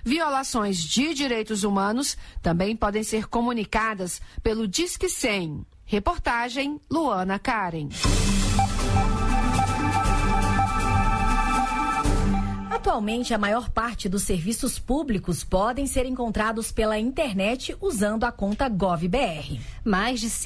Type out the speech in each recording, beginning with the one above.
Violações de direitos humanos também podem ser comunicadas pelo Disque 100. Reportagem Luana Karen. Atualmente, a maior parte dos serviços públicos podem ser encontrados pela internet usando a conta GovBR. Mais de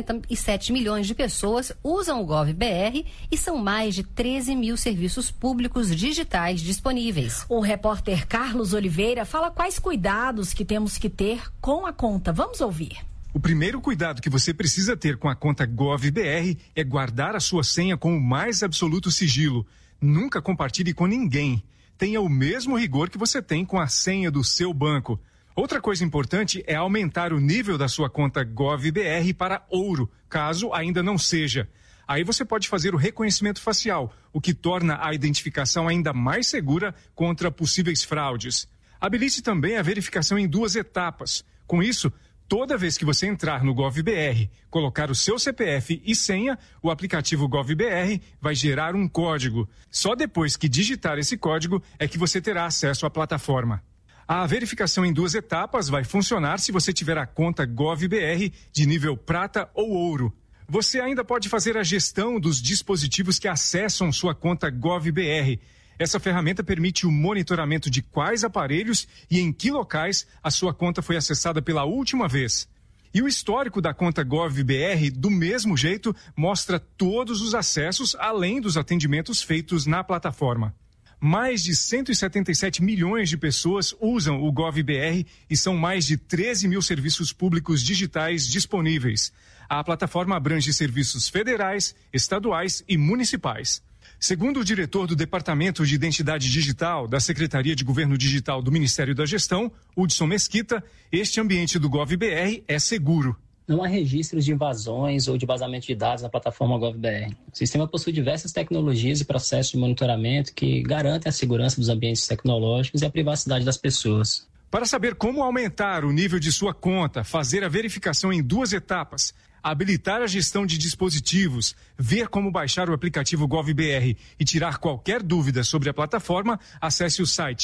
177 milhões de pessoas usam o GovBR e são mais de 13 mil serviços públicos digitais disponíveis. O repórter Carlos Oliveira fala quais cuidados que temos que ter com a conta. Vamos ouvir. O primeiro cuidado que você precisa ter com a conta GovBR é guardar a sua senha com o mais absoluto sigilo. Nunca compartilhe com ninguém. Tenha o mesmo rigor que você tem com a senha do seu banco. Outra coisa importante é aumentar o nível da sua conta GovBR para ouro, caso ainda não seja. Aí você pode fazer o reconhecimento facial, o que torna a identificação ainda mais segura contra possíveis fraudes. Habilite também a verificação em 2 etapas. Com isso, toda vez que você entrar no GovBR, colocar o seu CPF e senha, o aplicativo GovBR vai gerar um código. Só depois que digitar esse código é que você terá acesso à plataforma. A verificação em 2 etapas vai funcionar se você tiver a conta GovBR de nível prata ou ouro. Você ainda pode fazer a gestão dos dispositivos que acessam sua conta GovBR. Essa ferramenta permite o monitoramento de quais aparelhos e em que locais a sua conta foi acessada pela última vez. E o histórico da conta GovBR, do mesmo jeito, mostra todos os acessos, além dos atendimentos feitos na plataforma. Mais de 177 milhões de pessoas usam o GovBR e são mais de 13 mil serviços públicos digitais disponíveis. A plataforma abrange serviços federais, estaduais e municipais. Segundo o diretor do Departamento de Identidade Digital da Secretaria de Governo Digital do Ministério da Gestão, Hudson Mesquita, este ambiente do GovBR é seguro. Não há registros de invasões ou de vazamento de dados na plataforma GovBR. O sistema possui diversas tecnologias e processos de monitoramento que garantem a segurança dos ambientes tecnológicos e a privacidade das pessoas. Para saber como aumentar o nível de sua conta, fazer a verificação em 2 etapas, habilitar a gestão de dispositivos, ver como baixar o aplicativo GovBR e tirar qualquer dúvida sobre a plataforma, acesse o site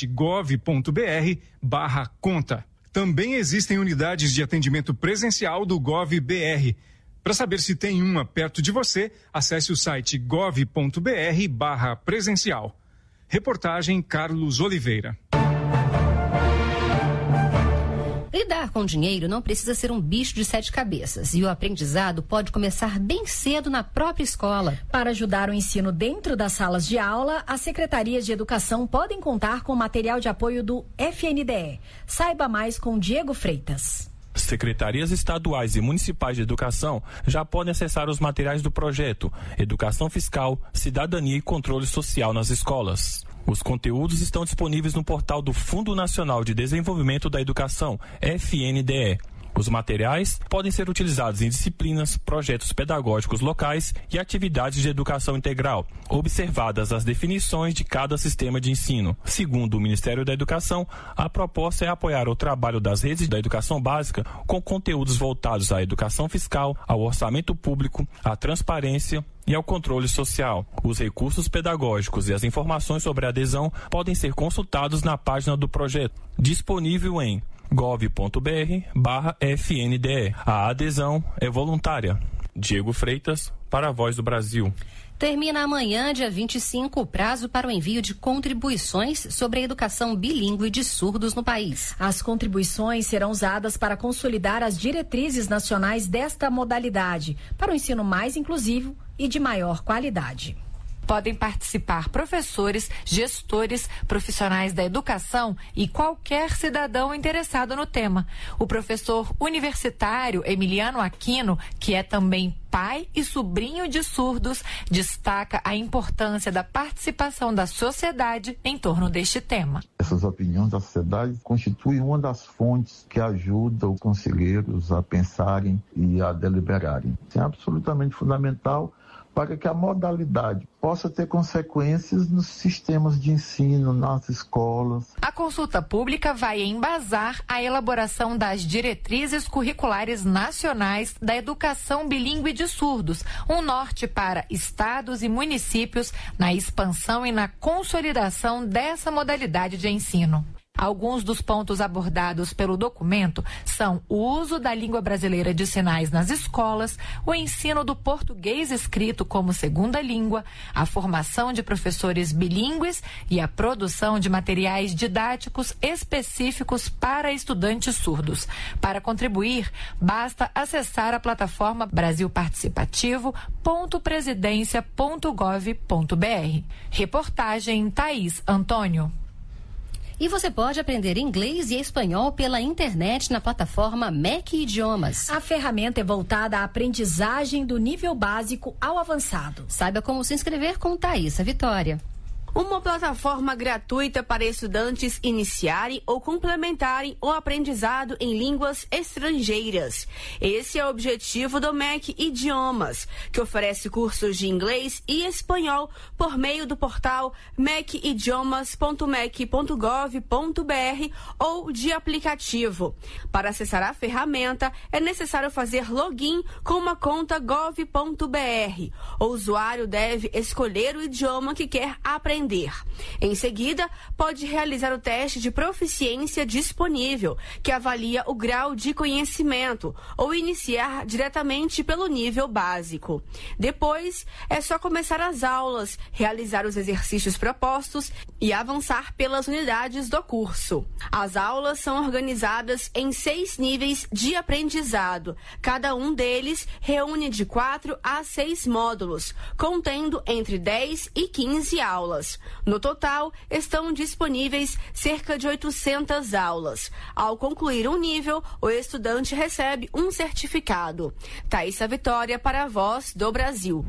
gov.br/conta. Também existem unidades de atendimento presencial do GovBR. Para saber se tem uma perto de você, acesse o site gov.br/presencial. Reportagem Carlos Oliveira. Lidar com dinheiro não precisa ser um bicho de 7 cabeças e o aprendizado pode começar bem cedo na própria escola. Para ajudar o ensino dentro das salas de aula, as secretarias de educação podem contar com material de apoio do FNDE. Saiba mais com Diego Freitas. Secretarias estaduais e municipais de educação já podem acessar os materiais do projeto Educação Fiscal, Cidadania e Controle Social nas escolas. Os conteúdos estão disponíveis no portal do Fundo Nacional de Desenvolvimento da Educação, FNDE. Os materiais podem ser utilizados em disciplinas, projetos pedagógicos locais e atividades de educação integral, observadas as definições de cada sistema de ensino. Segundo o Ministério da Educação, a proposta é apoiar o trabalho das redes da educação básica com conteúdos voltados à educação fiscal, ao orçamento público, à transparência e ao controle social. Os recursos pedagógicos e as informações sobre a adesão podem ser consultados na página do projeto, disponível em gov.br/FNDE. A adesão é voluntária. Diego Freitas, para a Voz do Brasil. Termina amanhã, dia 25, o prazo para o envio de contribuições sobre a educação bilíngue de surdos no país. As contribuições serão usadas para consolidar as diretrizes nacionais desta modalidade, para um ensino mais inclusivo e de maior qualidade. Podem participar professores, gestores, profissionais da educação e qualquer cidadão interessado no tema. O professor universitário Emiliano Aquino, que é também pai e sobrinho de surdos, destaca a importância da participação da sociedade em torno deste tema. Essas opiniões da sociedade constituem uma das fontes que ajuda os conselheiros a pensarem e a deliberarem. Isso é absolutamente fundamental para que a modalidade possa ter consequências nos sistemas de ensino, nas escolas. A consulta pública vai embasar a elaboração das diretrizes curriculares nacionais da educação bilíngue de surdos, um norte para estados e municípios na expansão e na consolidação dessa modalidade de ensino. Alguns dos pontos abordados pelo documento são o uso da língua brasileira de sinais nas escolas, o ensino do português escrito como segunda língua, a formação de professores bilíngues e a produção de materiais didáticos específicos para estudantes surdos. Para contribuir, basta acessar a plataforma brasilparticipativa.presidencia.gov.br. Reportagem Thaís Antônio. E você pode aprender inglês e espanhol pela internet na plataforma MEC Idiomas. A ferramenta é voltada à aprendizagem do nível básico ao avançado. Saiba como se inscrever com Thaísa Vitória. Uma plataforma gratuita para estudantes iniciarem ou complementarem o aprendizado em línguas estrangeiras. Esse é o objetivo do MEC Idiomas, que oferece cursos de inglês e espanhol por meio do portal mecidiomas.mec.gov.br ou de aplicativo. Para acessar a ferramenta, é necessário fazer login com uma conta gov.br. O usuário deve escolher o idioma que quer aprender. Em seguida, pode realizar o teste de proficiência disponível, que avalia o grau de conhecimento, ou iniciar diretamente pelo nível básico. Depois, é só começar as aulas, realizar os exercícios propostos e avançar pelas unidades do curso. As aulas são organizadas em 6 níveis de aprendizado. Cada um deles reúne de 4 a 6 módulos, contendo entre 10 e 15 aulas. No total, estão disponíveis cerca de 800 aulas. Ao concluir um nível, o estudante recebe um certificado. Thaísa Vitória para a Voz do Brasil.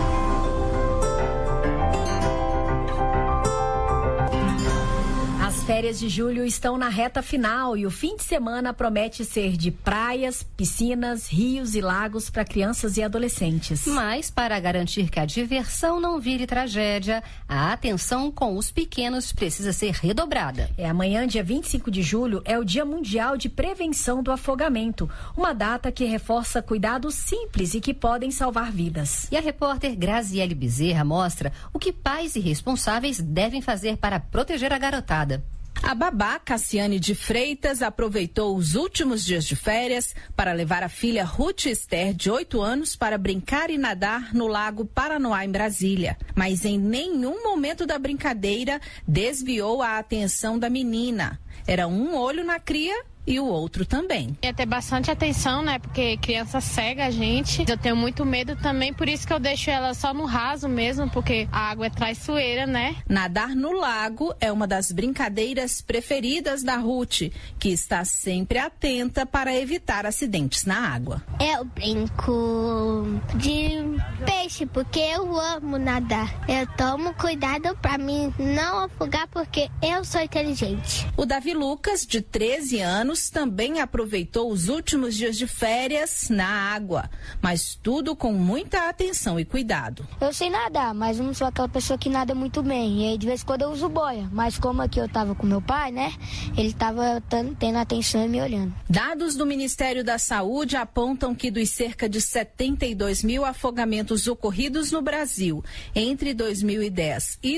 As férias de julho estão na reta final e o fim de semana promete ser de praias, piscinas, rios e lagos para crianças e adolescentes. Mas, para garantir que a diversão não vire tragédia, a atenção com os pequenos precisa ser redobrada. Amanhã, dia 25 de julho, é o Dia Mundial de Prevenção do Afogamento, uma data que reforça cuidados simples e que podem salvar vidas. E a repórter Graziele Bezerra mostra o que pais e responsáveis devem fazer para proteger a garotada. A babá Cassiane de Freitas aproveitou os últimos dias de férias para levar a filha Ruth Esther, de 8 anos, para brincar e nadar no Lago Paranoá, em Brasília. Mas em nenhum momento da brincadeira desviou a atenção da menina. Era um olho na cria e o outro também. Ia ter bastante atenção, né? Porque criança cega a gente. Eu tenho muito medo também, por isso que eu deixo ela só no raso mesmo, porque a água é traiçoeira, né? Nadar no lago é uma das brincadeiras preferidas da Ruth, que está sempre atenta para evitar acidentes na água. Eu brinco de peixe, porque eu amo nadar. Eu tomo cuidado para mim não afogar, porque eu sou inteligente. O Davi Lucas, de 13 anos, também aproveitou os últimos dias de férias na água, mas tudo com muita atenção e cuidado. Eu sei nadar, mas não sou aquela pessoa que nada muito bem, e aí de vez em quando eu uso boia, mas como aqui eu tava com meu pai, né, ele tava tendo atenção e me olhando. Dados do Ministério da Saúde apontam que dos cerca de 72 mil afogamentos ocorridos no Brasil entre 2010 e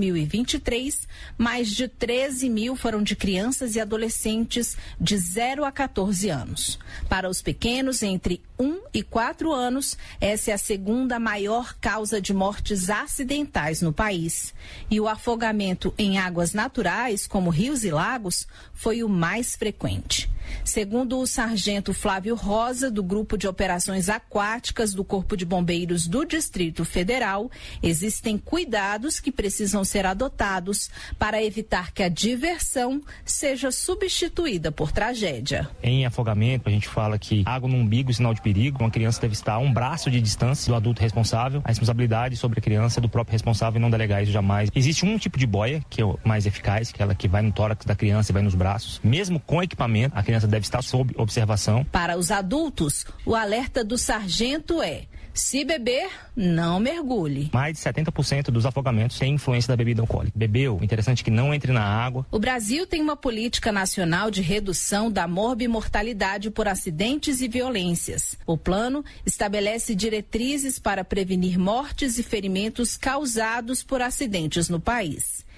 2023, mais de 13 mil foram de crianças e adolescentes de 0 a 14 anos. Para os pequenos, entre 1 e 4 anos, essa é a segunda maior causa de mortes acidentais no país. E o afogamento em águas naturais, como rios e lagos, foi o mais frequente. Segundo o sargento Flávio Rosa, do Grupo de Operações Aquáticas do Corpo de Bombeiros do Distrito Federal, existem cuidados que precisam ser adotados para evitar que a diversão seja substituída por tragédia. Em afogamento, a gente fala que água no umbigo é sinal de perigo. Uma criança deve estar a um braço de distância do adulto responsável. A responsabilidade sobre a criança é do próprio responsável e não delegar isso jamais. Existe um tipo de boia que é o mais eficaz, que é aquela que vai no tórax da criança e vai nos braços. Mesmo com equipamento, a criança deve estar sob observação. Para os adultos, o alerta do sargento é: se beber, não mergulhe. Mais de 70% dos afogamentos têm influência da bebida alcoólica. Bebeu, interessante que não entre na água. O Brasil tem uma política nacional de redução da morbimortalidade por acidentes e violências. O plano estabelece diretrizes para prevenir mortes e ferimentos causados por acidentes no país.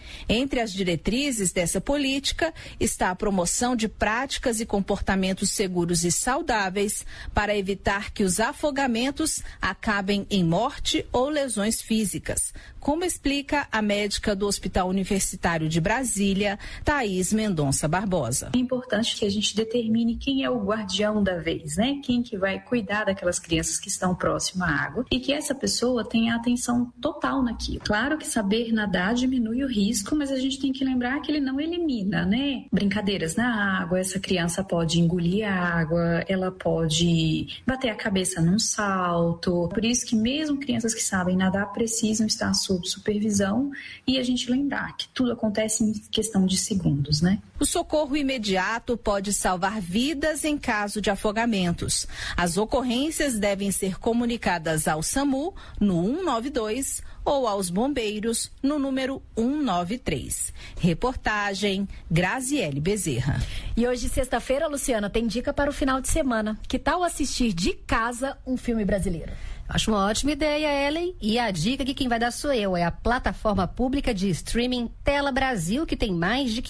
Entre as diretrizes dessa política está a promoção de práticas e comportamentos seguros e saudáveis para evitar que os afogamentos acabem em morte ou lesões físicas, como explica a médica do Hospital Universitário de Brasília, Thaís Mendonça Barbosa. É importante que a gente determine quem é o guardião da vez, né? Quem que vai cuidar daquelas crianças que estão próximas à água e que essa pessoa tenha atenção total naquilo. Claro que saber nadar diminui o risco, mas a gente tem que lembrar que ele não elimina, né? Brincadeiras na água, essa criança pode engolir a água, ela pode bater a cabeça num salto. Por isso que mesmo crianças que sabem nadar precisam estar sob supervisão e a gente lembrar que tudo acontece em questão de segundos, né? O socorro imediato pode salvar vidas em caso de afogamentos. As ocorrências devem ser comunicadas ao SAMU no 192 ou aos bombeiros no número 193. Reportagem Graziele Bezerra. E hoje, sexta-feira, Luciana, tem dica para o final de semana. Que tal assistir de casa um filme brasileiro? Acho uma ótima ideia, Ellen. E a dica que quem vai dar sou eu. É a plataforma pública de streaming Tela Brasil, que tem mais de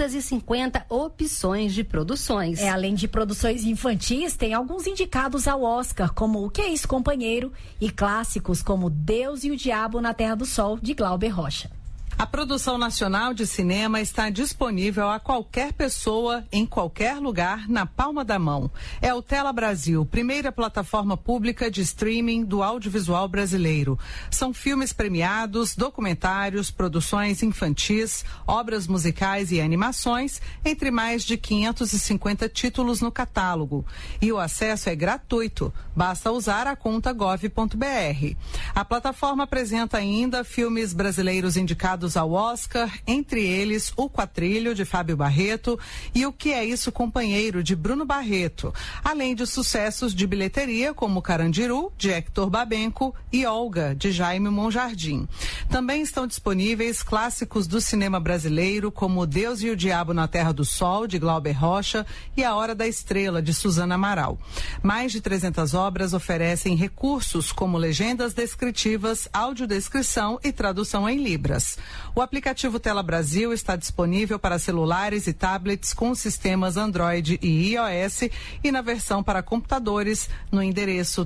550 opções de produções. Além de produções infantis, tem alguns indicados ao Oscar, como O Que é Isso, Companheiro? E clássicos como Deus e o Diabo na Terra do Sol, de Glauber Rocha. A produção nacional de cinema está disponível a qualquer pessoa, em qualquer lugar, na palma da mão. É o Tela Brasil, primeira plataforma pública de streaming do audiovisual brasileiro. São filmes premiados, documentários, produções infantis, obras musicais e animações, entre mais de 550 títulos no catálogo. E o acesso é gratuito, basta usar a conta gov.br. A plataforma apresenta ainda filmes brasileiros indicados ao Oscar, entre eles O Quatrilho, de Fábio Barreto, e O Que é Isso, Companheiro, de Bruno Barreto, além de sucessos de bilheteria como Carandiru, de Hector Babenco, e Olga, de Jaime Monjardim. Também estão disponíveis clássicos do cinema brasileiro como Deus e o Diabo na Terra do Sol, de Glauber Rocha, e A Hora da Estrela, de Suzana Amaral. Mais de 300 obras oferecem recursos como legendas descritivas, audiodescrição e tradução em libras. O aplicativo Tela Brasil está disponível para celulares e tablets com sistemas Android e iOS e na versão para computadores no endereço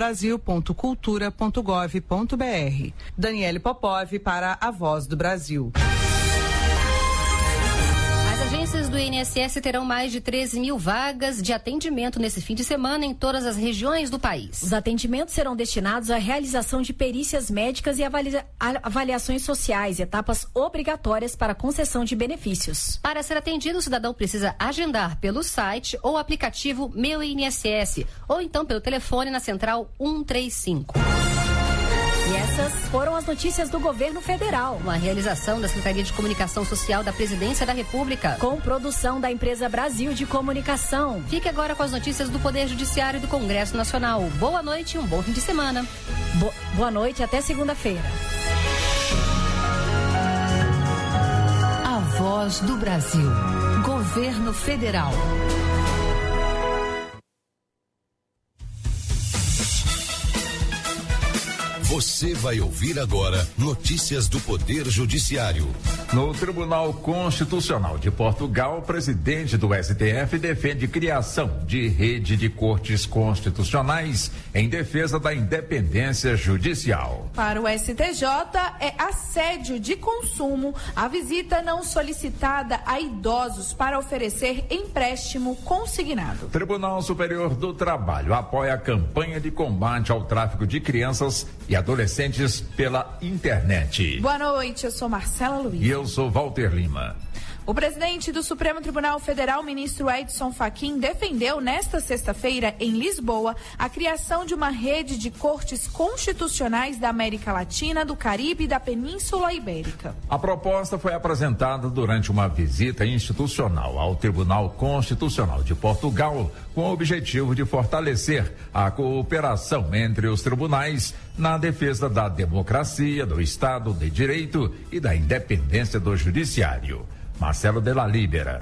telabrasil.cultura.gov.br. Daniele Popov para A Voz do Brasil. As agências do INSS terão mais de 13 mil vagas de atendimento nesse fim de semana em todas as regiões do país. Os atendimentos serão destinados à realização de perícias médicas e avaliações sociais, etapas obrigatórias para concessão de benefícios. Para ser atendido, o cidadão precisa agendar pelo site ou aplicativo Meu INSS, ou então pelo telefone na central 135. E essas foram as notícias do governo federal. Uma realização da Secretaria de Comunicação Social da Presidência da República. Com produção da Empresa Brasil de Comunicação. Fique agora com as notícias do Poder Judiciário e do Congresso Nacional. Boa noite e um bom fim de semana. Boa noite, até segunda-feira. A Voz do Brasil. Governo Federal. Você vai ouvir agora notícias do Poder Judiciário. No Tribunal Constitucional de Portugal, o presidente do STF defende criação de rede de cortes constitucionais em defesa da independência judicial. Para o STJ, é assédio de consumo a visita não solicitada a idosos para oferecer empréstimo consignado. Tribunal Superior do Trabalho apoia a campanha de combate ao tráfico de crianças e adolescentes pela internet. Boa noite, eu sou Marcela Luiz. E eu sou Walter Lima. O presidente do Supremo Tribunal Federal, ministro Edson Fachin, defendeu nesta sexta-feira, em Lisboa, a criação de uma rede de cortes constitucionais da América Latina, do Caribe e da Península Ibérica. A proposta foi apresentada durante uma visita institucional ao Tribunal Constitucional de Portugal, com o objetivo de fortalecer a cooperação entre os tribunais na defesa da democracia, do Estado de Direito e da independência do Judiciário. Marcelo de la Libera.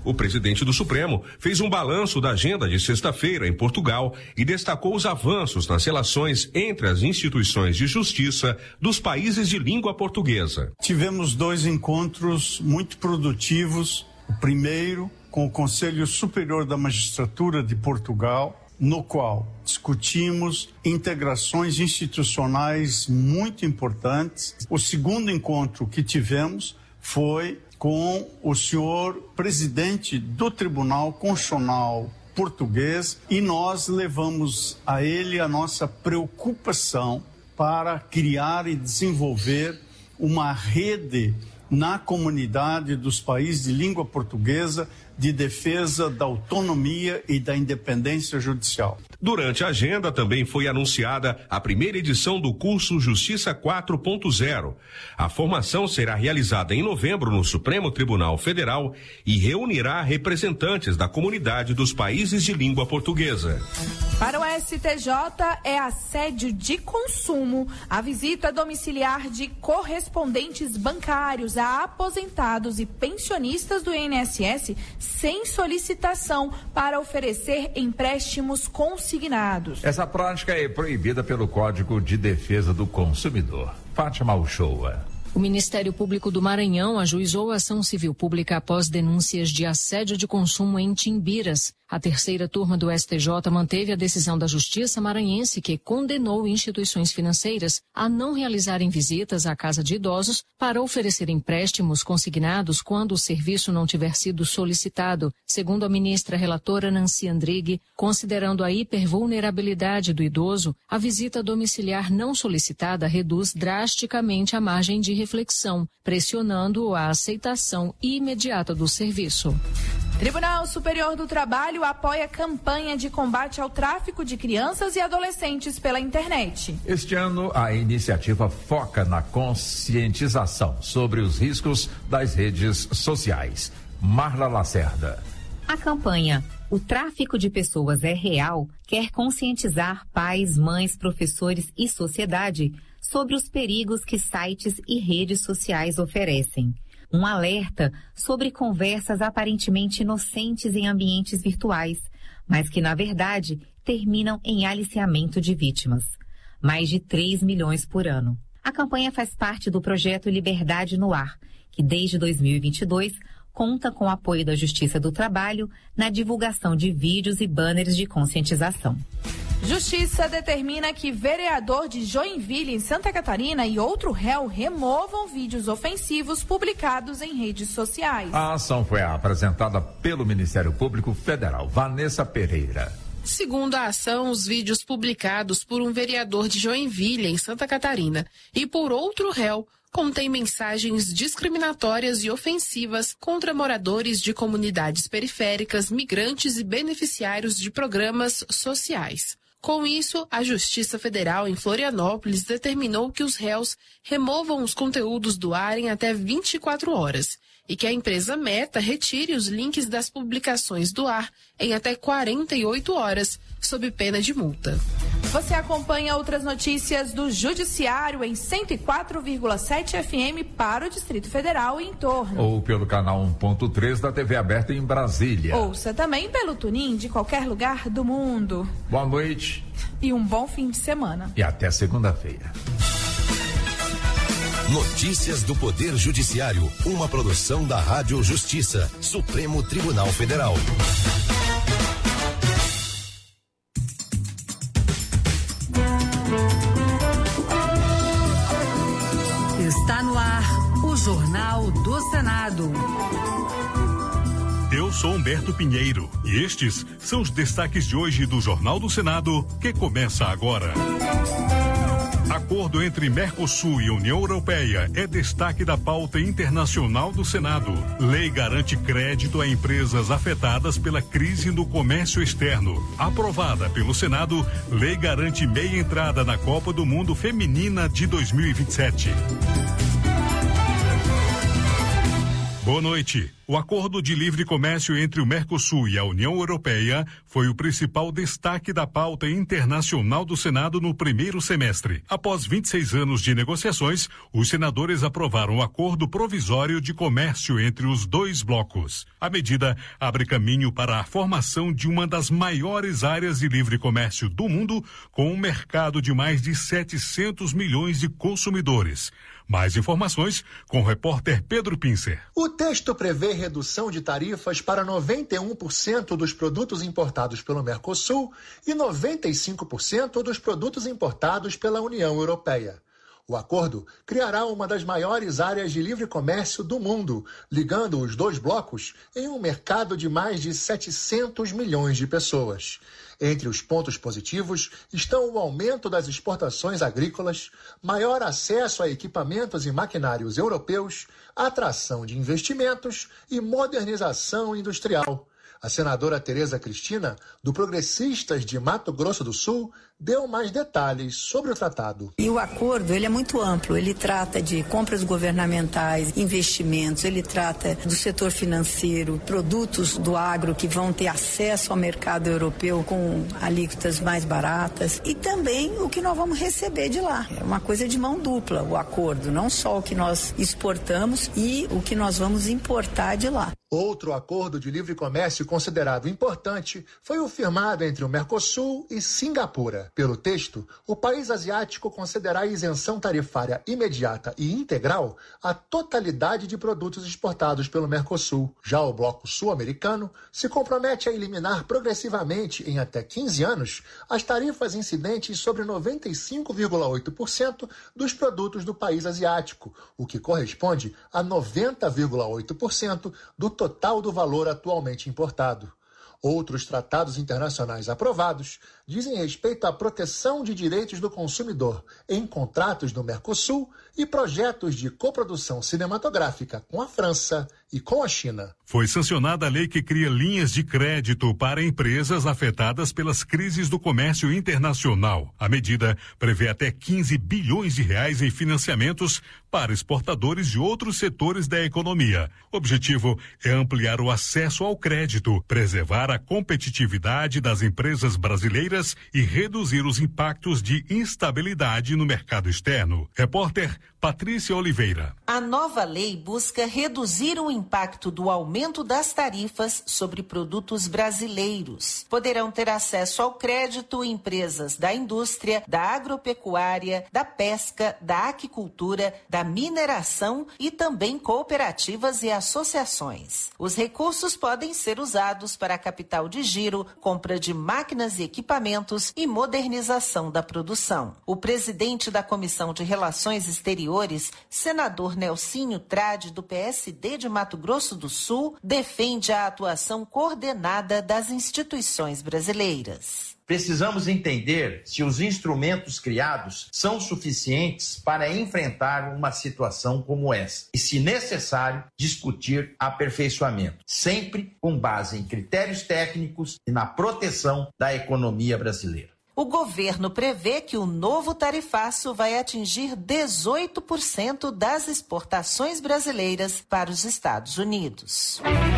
O presidente do Supremo fez um balanço da agenda de sexta-feira em Portugal e destacou os avanços nas relações entre as instituições de justiça dos países de língua portuguesa. Tivemos 2 encontros muito produtivos. O primeiro com o Conselho Superior da Magistratura de Portugal, no qual discutimos integrações institucionais muito importantes. O segundo encontro que tivemos foi com o senhor presidente do Tribunal Constitucional português e nós levamos a ele a nossa preocupação para criar e desenvolver uma rede na comunidade dos países de língua portuguesa de defesa da autonomia e da independência judicial. Durante a agenda também foi anunciada a primeira edição do curso Justiça 4.0. A formação será realizada em novembro no Supremo Tribunal Federal e reunirá representantes da comunidade dos países de língua portuguesa. Para o STJ, é assédio de consumo a visita domiciliar de correspondentes bancários a aposentados e pensionistas do INSS sem solicitação para oferecer empréstimos consignados. Essa prática é proibida pelo Código de Defesa do Consumidor. Fátima Uchoa. O Ministério Público do Maranhão ajuizou a ação civil pública após denúncias de assédio de consumo em Timbiras. A terceira turma do STJ manteve a decisão da Justiça maranhense que condenou instituições financeiras a não realizarem visitas à casa de idosos para oferecer empréstimos consignados quando o serviço não tiver sido solicitado, segundo a ministra relatora Nancy Andrighi, considerando a hipervulnerabilidade do idoso, a visita domiciliar não solicitada reduz drasticamente a margem de reflexão, pressionando a aceitação imediata do serviço. Tribunal Superior do Trabalho apoia a campanha de combate ao tráfico de crianças e adolescentes pela internet. Este ano, a iniciativa foca na conscientização sobre os riscos das redes sociais. Marla Lacerda. A campanha O Tráfico de Pessoas é Real quer conscientizar pais, mães, professores e sociedade sobre os perigos que sites e redes sociais oferecem. Um alerta sobre conversas aparentemente inocentes em ambientes virtuais, mas que, na verdade, terminam em aliciamento de vítimas. Mais de 3 milhões por ano. A campanha faz parte do projeto Liberdade no Ar, que desde 2022 conta com o apoio da Justiça do Trabalho na divulgação de vídeos e banners de conscientização. Justiça determina que vereador de Joinville, em Santa Catarina, e outro réu removam vídeos ofensivos publicados em redes sociais. A ação foi apresentada pelo Ministério Público Federal. Vanessa Pereira. Segundo a ação, os vídeos publicados por um vereador de Joinville, em Santa Catarina, e por outro réu, contém mensagens discriminatórias e ofensivas contra moradores de comunidades periféricas, migrantes e beneficiários de programas sociais. Com isso, a Justiça Federal em Florianópolis determinou que os réus removam os conteúdos do ar em até 24 horas e que a empresa Meta retire os links das publicações do ar em até 48 horas, sob pena de multa. Você acompanha outras notícias do Judiciário em 104,7 FM para o Distrito Federal e em torno. Ou pelo canal 1.3 da TV aberta em Brasília. Ouça também pelo TuneIn de qualquer lugar do mundo. Boa noite. E um bom fim de semana. E até segunda-feira. Notícias do Poder Judiciário, uma produção da Rádio Justiça, Supremo Tribunal Federal. Está no ar o Jornal do Senado. Eu sou Humberto Pinheiro e estes são os destaques de hoje do Jornal do Senado, que começa agora. Acordo entre Mercosul e União Europeia é destaque da pauta internacional do Senado. Lei garante crédito a empresas afetadas pela crise no comércio externo. Aprovada pelo Senado, lei garante meia entrada na Copa do Mundo Feminina de 2027. Boa noite. O acordo de livre comércio entre o Mercosul e a União Europeia foi o principal destaque da pauta internacional do Senado no primeiro semestre. Após 26 anos de negociações, os senadores aprovaram o acordo provisório de comércio entre os dois blocos. A medida abre caminho para a formação de uma das maiores áreas de livre comércio do mundo, com um mercado de mais de 700 milhões de consumidores. Mais informações com o repórter Pedro Pincer. O texto prevê redução de tarifas para 91% dos produtos importados pelo Mercosul e 95% dos produtos importados pela União Europeia. O acordo criará uma das maiores áreas de livre comércio do mundo, ligando os dois blocos em um mercado de mais de 700 milhões de pessoas. Entre os pontos positivos estão o aumento das exportações agrícolas, maior acesso a equipamentos e maquinários europeus, atração de investimentos e modernização industrial. A senadora Tereza Cristina, do Progressistas de Mato Grosso do Sul, deu mais detalhes sobre o tratado. E o acordo, ele é muito amplo, ele trata de compras governamentais, investimentos, ele trata do setor financeiro, produtos do agro que vão ter acesso ao mercado europeu com alíquotas mais baratas e também o que nós vamos receber de lá. É uma coisa de mão dupla o acordo, não só o que nós exportamos e o que nós vamos importar de lá. Outro acordo de livre comércio considerado importante foi o firmado entre o Mercosul e Singapura. Pelo texto, o país asiático concederá isenção tarifária imediata e integral à totalidade de produtos exportados pelo Mercosul. Já o bloco sul-americano se compromete a eliminar progressivamente, em até 15 anos, as tarifas incidentes sobre 95,8% dos produtos do país asiático, o que corresponde a 90,8% do total do valor atualmente importado. Outros tratados internacionais aprovados dizem respeito à proteção de direitos do consumidor em contratos do Mercosul e projetos de coprodução cinematográfica com a França e com a China. Foi sancionada a lei que cria linhas de crédito para empresas afetadas pelas crises do comércio internacional. A medida prevê até 15 bilhões de reais em financiamentos para exportadores de outros setores da economia. O objetivo é ampliar o acesso ao crédito, preservar a competitividade das empresas brasileiras e reduzir os impactos de instabilidade no mercado externo. Repórter Patrícia Oliveira. A nova lei busca reduzir o impacto do aumento das tarifas sobre produtos brasileiros. Poderão ter acesso ao crédito empresas da indústria, da agropecuária, da pesca, da aquicultura, da mineração e também cooperativas e associações. Os recursos podem ser usados para capital de giro, compra de máquinas e equipamentos e modernização da produção. O presidente da Comissão de Relações Exteriores, senador Nelsinho Trade, do PSD de Mato Grosso do Sul, defende a atuação coordenada das instituições brasileiras. Precisamos entender se os instrumentos criados são suficientes para enfrentar uma situação como essa e, se necessário, discutir aperfeiçoamento, sempre com base em critérios técnicos e na proteção da economia brasileira. O governo prevê que o novo tarifaço vai atingir 18% das exportações brasileiras para os Estados Unidos.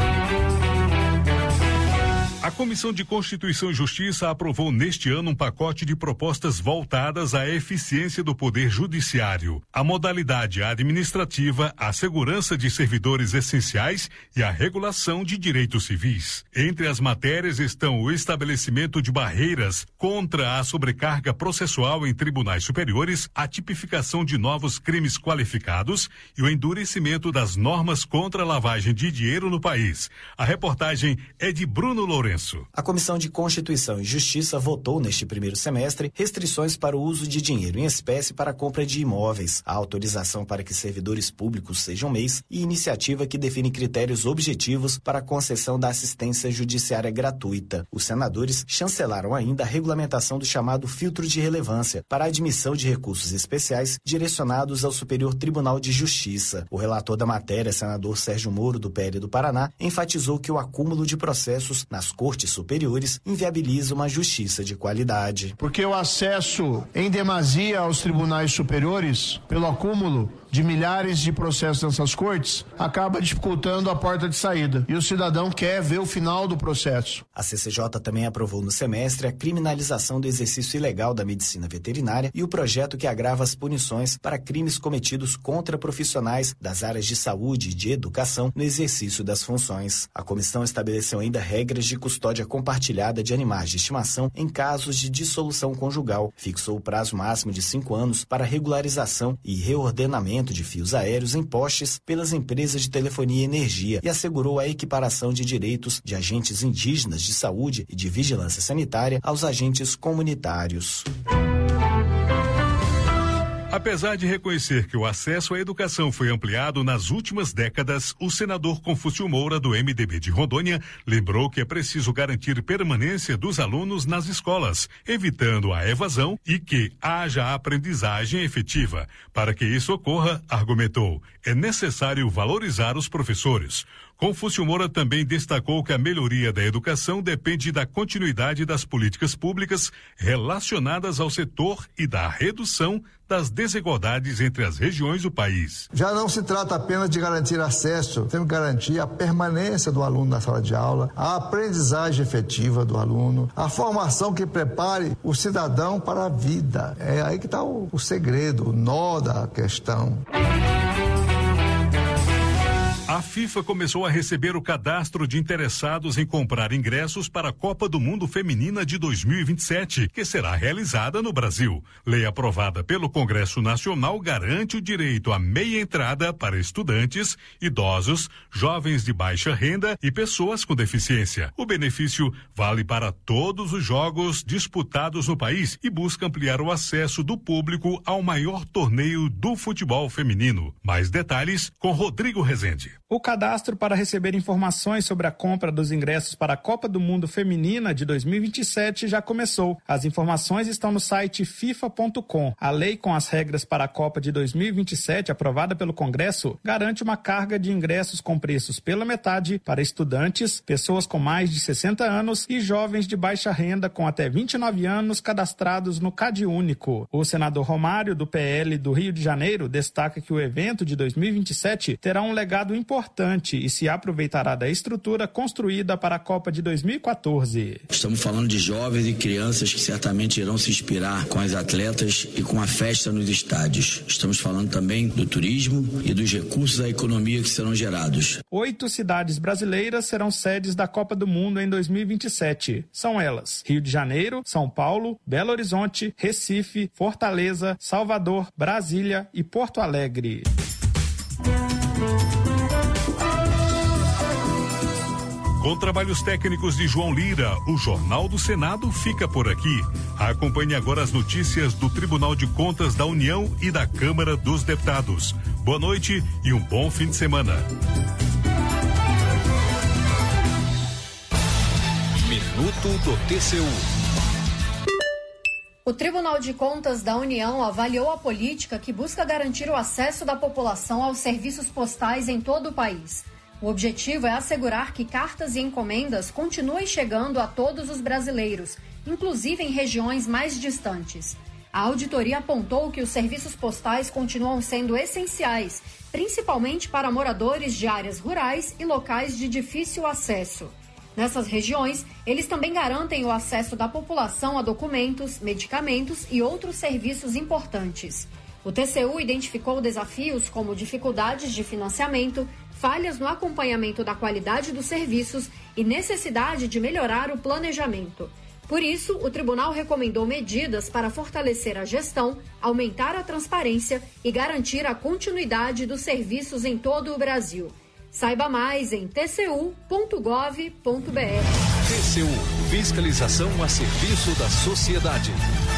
A Comissão de Constituição e Justiça aprovou neste ano um pacote de propostas voltadas à eficiência do Poder Judiciário, à modalidade administrativa, à segurança de servidores essenciais e à regulação de direitos civis. Entre as matérias estão o estabelecimento de barreiras contra a sobrecarga processual em tribunais superiores, a tipificação de novos crimes qualificados e o endurecimento das normas contra a lavagem de dinheiro no país. A reportagem é de Bruno Lourenço. A Comissão de Constituição e Justiça votou neste primeiro semestre restrições para o uso de dinheiro em espécie para a compra de imóveis, a autorização para que servidores públicos sejam MEIs e iniciativa que define critérios objetivos para a concessão da assistência judiciária gratuita. Os senadores chancelaram ainda a regulamentação do chamado filtro de relevância para a admissão de recursos especiais direcionados ao Superior Tribunal de Justiça. O relator da matéria, senador Sérgio Moro, do PL do Paraná, enfatizou que o acúmulo de processos nas cortes superiores inviabiliza uma justiça de qualidade. Porque o acesso em demasia aos tribunais superiores, pelo acúmulo de milhares de processos nessas cortes, acaba dificultando a porta de saída. E o cidadão quer ver o final do processo. A CCJ também aprovou no semestre a criminalização do exercício ilegal da medicina veterinária e o projeto que agrava as punições para crimes cometidos contra profissionais das áreas de saúde e de educação no exercício das funções. A comissão estabeleceu ainda regras de custódia compartilhada de animais de estimação em casos de dissolução conjugal, fixou o prazo máximo de 5 anos para regularização e reordenamento de fios aéreos em postes pelas empresas de telefonia e energia e assegurou a equiparação de direitos de agentes indígenas de saúde e de vigilância sanitária aos agentes comunitários. Apesar de reconhecer que o acesso à educação foi ampliado nas últimas décadas, o senador Confúcio Moura, do MDB de Rondônia, lembrou que é preciso garantir permanência dos alunos nas escolas, evitando a evasão e que haja aprendizagem efetiva. Para que isso ocorra, argumentou, é necessário valorizar os professores. Confúcio Moura também destacou que a melhoria da educação depende da continuidade das políticas públicas relacionadas ao setor e da redução das desigualdades entre as regiões do país. Já não se trata apenas de garantir acesso, temos que garantir a permanência do aluno na sala de aula, a aprendizagem efetiva do aluno, a formação que prepare o cidadão para a vida. É aí que está o segredo, o nó da questão. A FIFA começou a receber o cadastro de interessados em comprar ingressos para a Copa do Mundo Feminina de 2027, que será realizada no Brasil. Lei aprovada pelo Congresso Nacional garante o direito à meia entrada para estudantes, idosos, jovens de baixa renda e pessoas com deficiência. O benefício vale para todos os jogos disputados no país e busca ampliar o acesso do público ao maior torneio do futebol feminino. Mais detalhes com Rodrigo Rezende. O cadastro para receber informações sobre a compra dos ingressos para a Copa do Mundo Feminina de 2027 já começou. As informações estão no site fifa.com. A lei com as regras para a Copa de 2027, aprovada pelo Congresso, garante uma carga de ingressos com preços pela metade para estudantes, pessoas com mais de 60 anos e jovens de baixa renda com até 29 anos cadastrados no CadÚnico. O senador Romário, do PL do Rio de Janeiro, destaca que o evento de 2027 terá um legado importante e se aproveitará da estrutura construída para a Copa de 2014. Estamos falando de jovens e crianças que certamente irão se inspirar com as atletas e com a festa nos estádios. Estamos falando também do turismo e dos recursos da economia que serão gerados. 8 cidades brasileiras serão sedes da Copa do Mundo em 2027. São elas: Rio de Janeiro, São Paulo, Belo Horizonte, Recife, Fortaleza, Salvador, Brasília e Porto Alegre. Com trabalhos técnicos de João Lira, o Jornal do Senado fica por aqui. Acompanhe agora as notícias do Tribunal de Contas da União e da Câmara dos Deputados. Boa noite e um bom fim de semana. Minuto do TCU. O Tribunal de Contas da União avaliou a política que busca garantir o acesso da população aos serviços postais em todo o país. O objetivo é assegurar que cartas e encomendas continuem chegando a todos os brasileiros, inclusive em regiões mais distantes. A auditoria apontou que os serviços postais continuam sendo essenciais, principalmente para moradores de áreas rurais e locais de difícil acesso. Nessas regiões, eles também garantem o acesso da população a documentos, medicamentos e outros serviços importantes. O TCU identificou desafios como dificuldades de financiamento, falhas no acompanhamento da qualidade dos serviços e necessidade de melhorar o planejamento. Por isso, o tribunal recomendou medidas para fortalecer a gestão, aumentar a transparência e garantir a continuidade dos serviços em todo o Brasil. Saiba mais em tcu.gov.br. TCU, fiscalização a serviço da sociedade.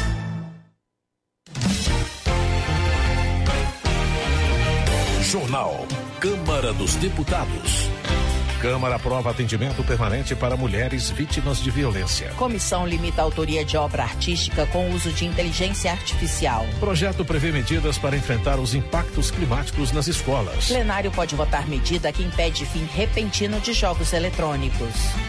Jornal Câmara dos Deputados. Câmara aprova atendimento permanente para mulheres vítimas de violência. Comissão limita a autoria de obra artística com uso de inteligência artificial. Projeto prevê medidas para enfrentar os impactos climáticos nas escolas. Plenário pode votar medida que impede fim repentino de jogos eletrônicos.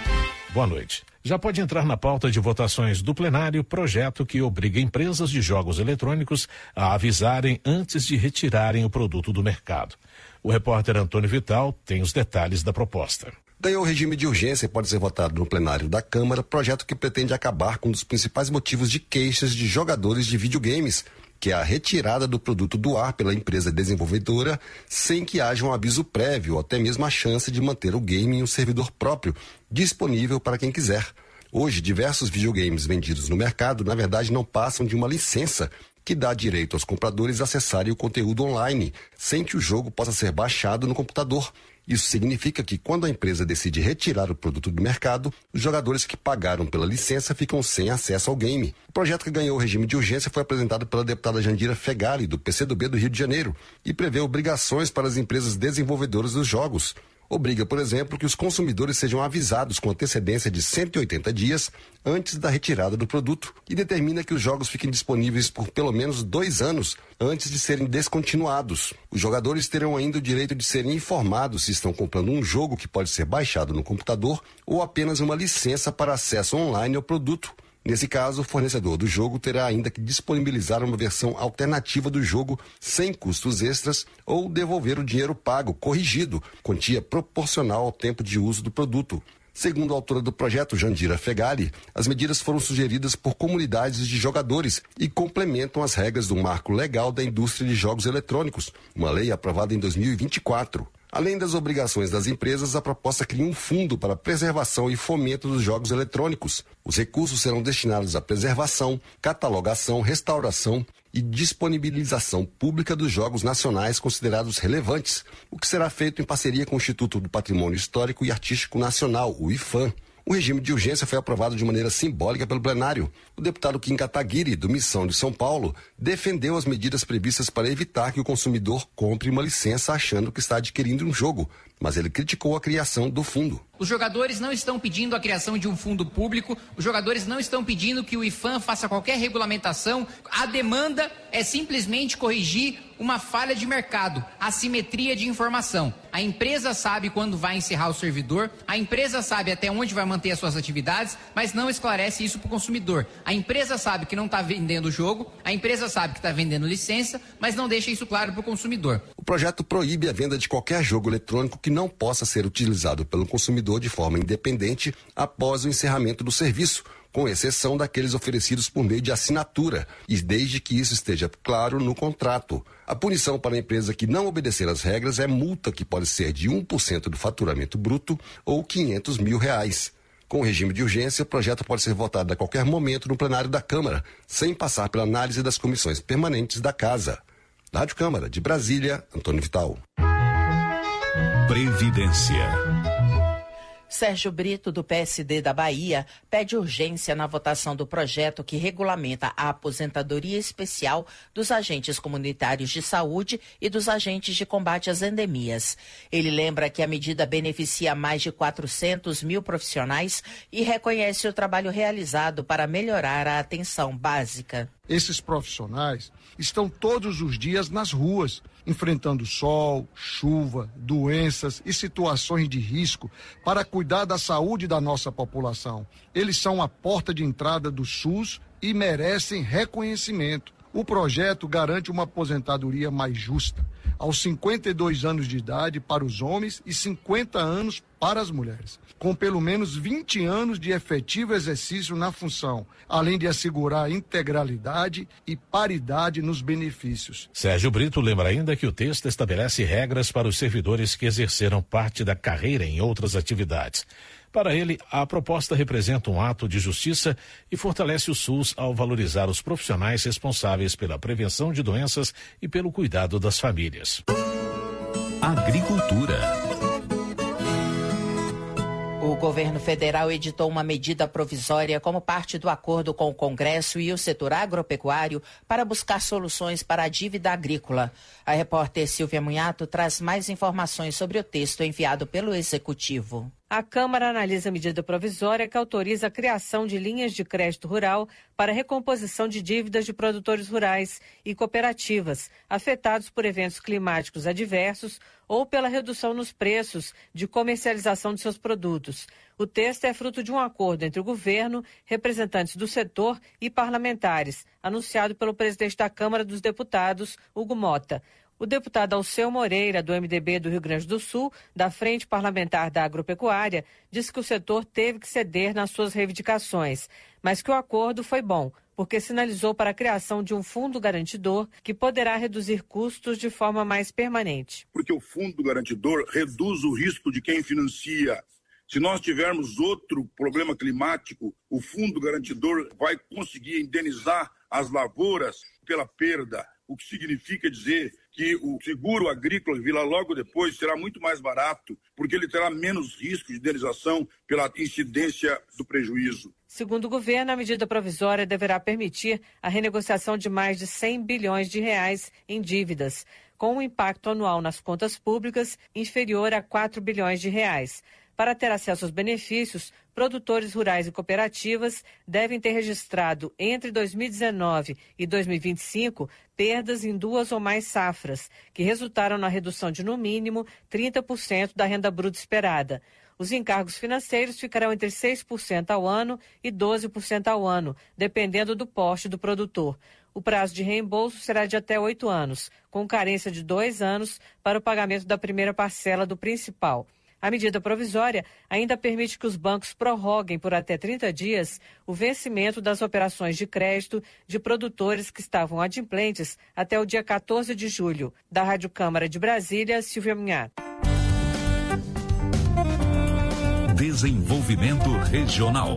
Boa noite. Já pode entrar na pauta de votações do plenário projeto que obriga empresas de jogos eletrônicos a avisarem antes de retirarem o produto do mercado. O repórter Antônio Vital tem os detalhes da proposta. Ganhou o regime de urgência e pode ser votado no plenário da Câmara, projeto que pretende acabar com um dos principais motivos de queixas de jogadores de videogames, que é a retirada do produto do ar pela empresa desenvolvedora sem que haja um aviso prévio ou até mesmo a chance de manter o game em um servidor próprio, disponível para quem quiser. Hoje, diversos videogames vendidos no mercado, na verdade, não passam de uma licença que dá direito aos compradores a acessarem o conteúdo online, sem que o jogo possa ser baixado no computador. Isso significa que quando a empresa decide retirar o produto do mercado, os jogadores que pagaram pela licença ficam sem acesso ao game. O projeto que ganhou o regime de urgência foi apresentado pela deputada Jandira Fegali, do PCdoB do Rio de Janeiro, e prevê obrigações para as empresas desenvolvedoras dos jogos. Obriga, por exemplo, que os consumidores sejam avisados com antecedência de 180 dias antes da retirada do produto e determina que os jogos fiquem disponíveis por pelo menos 2 anos antes de serem descontinuados. Os jogadores terão ainda o direito de serem informados se estão comprando um jogo que pode ser baixado no computador ou apenas uma licença para acesso online ao produto. Nesse caso, o fornecedor do jogo terá ainda que disponibilizar uma versão alternativa do jogo sem custos extras ou devolver o dinheiro pago, corrigido, quantia proporcional ao tempo de uso do produto. Segundo a autora do projeto, Jandira Fegali, as medidas foram sugeridas por comunidades de jogadores e complementam as regras do marco legal da indústria de jogos eletrônicos, uma lei aprovada em 2024. Além das obrigações das empresas, a proposta cria um fundo para preservação e fomento dos jogos eletrônicos. Os recursos serão destinados à preservação, catalogação, restauração e disponibilização pública dos jogos nacionais considerados relevantes, o que será feito em parceria com o Instituto do Patrimônio Histórico e Artístico Nacional, o IPHAN. O regime de urgência foi aprovado de maneira simbólica pelo plenário. O deputado Kim Kataguiri, do Missão de São Paulo, defendeu as medidas previstas para evitar que o consumidor compre uma licença achando que está adquirindo um jogo, mas ele criticou a criação do fundo. Os jogadores não estão pedindo a criação de um fundo público, os jogadores não estão pedindo que o IPHAN faça qualquer regulamentação. A demanda é simplesmente corrigir uma falha de mercado, assimetria de informação. A empresa sabe quando vai encerrar o servidor, a empresa sabe até onde vai manter as suas atividades, mas não esclarece isso para o consumidor. A empresa sabe que não está vendendo o jogo, a empresa sabe que está vendendo licença, mas não deixa isso claro para o consumidor. O projeto proíbe a venda de qualquer jogo eletrônico que não possa ser utilizado pelo consumidor de forma independente após o encerramento do serviço, com exceção daqueles oferecidos por meio de assinatura, e desde que isso esteja claro no contrato. A punição para a empresa que não obedecer às regras é multa que pode ser de 1% do faturamento bruto ou R$500 mil. Com o regime de urgência, o projeto pode ser votado a qualquer momento no plenário da Câmara, sem passar pela análise das comissões permanentes da Casa. Da Rádio Câmara, de Brasília, Antônio Vital. Previdência. Sérgio Brito, do PSD da Bahia, pede urgência na votação do projeto que regulamenta a aposentadoria especial dos agentes comunitários de saúde e dos agentes de combate às endemias. Ele lembra que a medida beneficia mais de 400 mil profissionais e reconhece o trabalho realizado para melhorar a atenção básica. Esses profissionais estão todos os dias nas ruas, enfrentando sol, chuva, doenças e situações de risco para cuidar da saúde da nossa população. Eles são a porta de entrada do SUS e merecem reconhecimento. O projeto garante uma aposentadoria mais justa, aos 52 anos de idade para os homens e 50 anos para as mulheres, com pelo menos 20 anos de efetivo exercício na função, além de assegurar integralidade e paridade nos benefícios. Sérgio Brito lembra ainda que o texto estabelece regras para os servidores que exerceram parte da carreira em outras atividades. Para ele, a proposta representa um ato de justiça e fortalece o SUS ao valorizar os profissionais responsáveis pela prevenção de doenças e pelo cuidado das famílias. Agricultura. O governo federal editou uma medida provisória como parte do acordo com o Congresso e o setor agropecuário para buscar soluções para a dívida agrícola. A repórter Silvia Munhato traz mais informações sobre o texto enviado pelo Executivo. A Câmara analisa a medida provisória que autoriza a criação de linhas de crédito rural para recomposição de dívidas de produtores rurais e cooperativas afetados por eventos climáticos adversos ou pela redução nos preços de comercialização de seus produtos. O texto é fruto de um acordo entre o governo, representantes do setor e parlamentares, anunciado pelo presidente da Câmara dos Deputados, Hugo Mota. O deputado Alceu Moreira, do MDB do Rio Grande do Sul, da Frente Parlamentar da Agropecuária, disse que o setor teve que ceder nas suas reivindicações, mas que o acordo foi bom, porque sinalizou para a criação de um fundo garantidor que poderá reduzir custos de forma mais permanente. Porque o fundo garantidor reduz o risco de quem financia. Se nós tivermos outro problema climático, o fundo garantidor vai conseguir indenizar as lavouras pela perda, o que significa dizer que o seguro agrícola virá logo depois será muito mais barato, porque ele terá menos risco de indenização pela incidência do prejuízo. Segundo o governo, a medida provisória deverá permitir a renegociação de mais de 100 bilhões de reais em dívidas, com um impacto anual nas contas públicas inferior a 4 bilhões de reais. Para ter acesso aos benefícios, produtores rurais e cooperativas devem ter registrado entre 2019 e 2025 perdas em 2 ou mais safras, que resultaram na redução de, no mínimo, 30% da renda bruta esperada. Os encargos financeiros ficarão entre 6% ao ano e 12% ao ano, dependendo do porte do produtor. O prazo de reembolso será de até 8 anos, com carência de 2 anos para o pagamento da primeira parcela do principal. A medida provisória ainda permite que os bancos prorroguem por até 30 dias o vencimento das operações de crédito de produtores que estavam adimplentes até o dia 14 de julho. Da Rádio Câmara de Brasília, Silvia Minhato. Desenvolvimento Regional.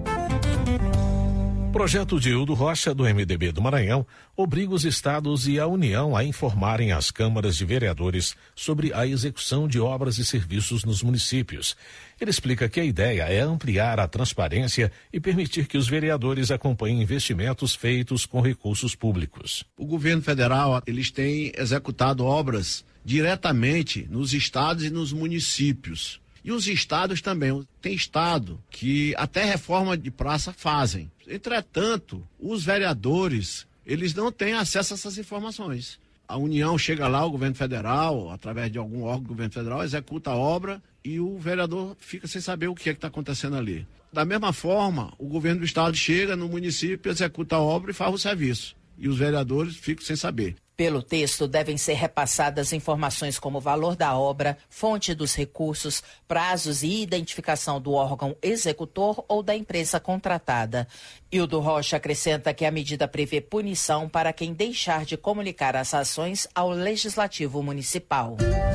O projeto de Hildo Rocha, do MDB do Maranhão, obriga os estados e a União a informarem as câmaras de vereadores sobre a execução de obras e serviços nos municípios. Ele explica que a ideia é ampliar a transparência e permitir que os vereadores acompanhem investimentos feitos com recursos públicos. O governo federal, eles têm executado obras diretamente nos estados e nos municípios. E os estados também. Tem estado que até reforma de praça fazem. Entretanto, os vereadores, eles não têm acesso a essas informações. A União chega lá, o governo federal, através de algum órgão do governo federal, executa a obra e o vereador fica sem saber o que é que está acontecendo ali. Da mesma forma, o governo do estado chega no município, executa a obra e faz o serviço. E os vereadores ficam sem saber. Pelo texto, devem ser repassadas informações como o valor da obra, fonte dos recursos, prazos e identificação do órgão executor ou da empresa contratada. Hildo Rocha acrescenta que a medida prevê punição para quem deixar de comunicar as ações ao Legislativo Municipal.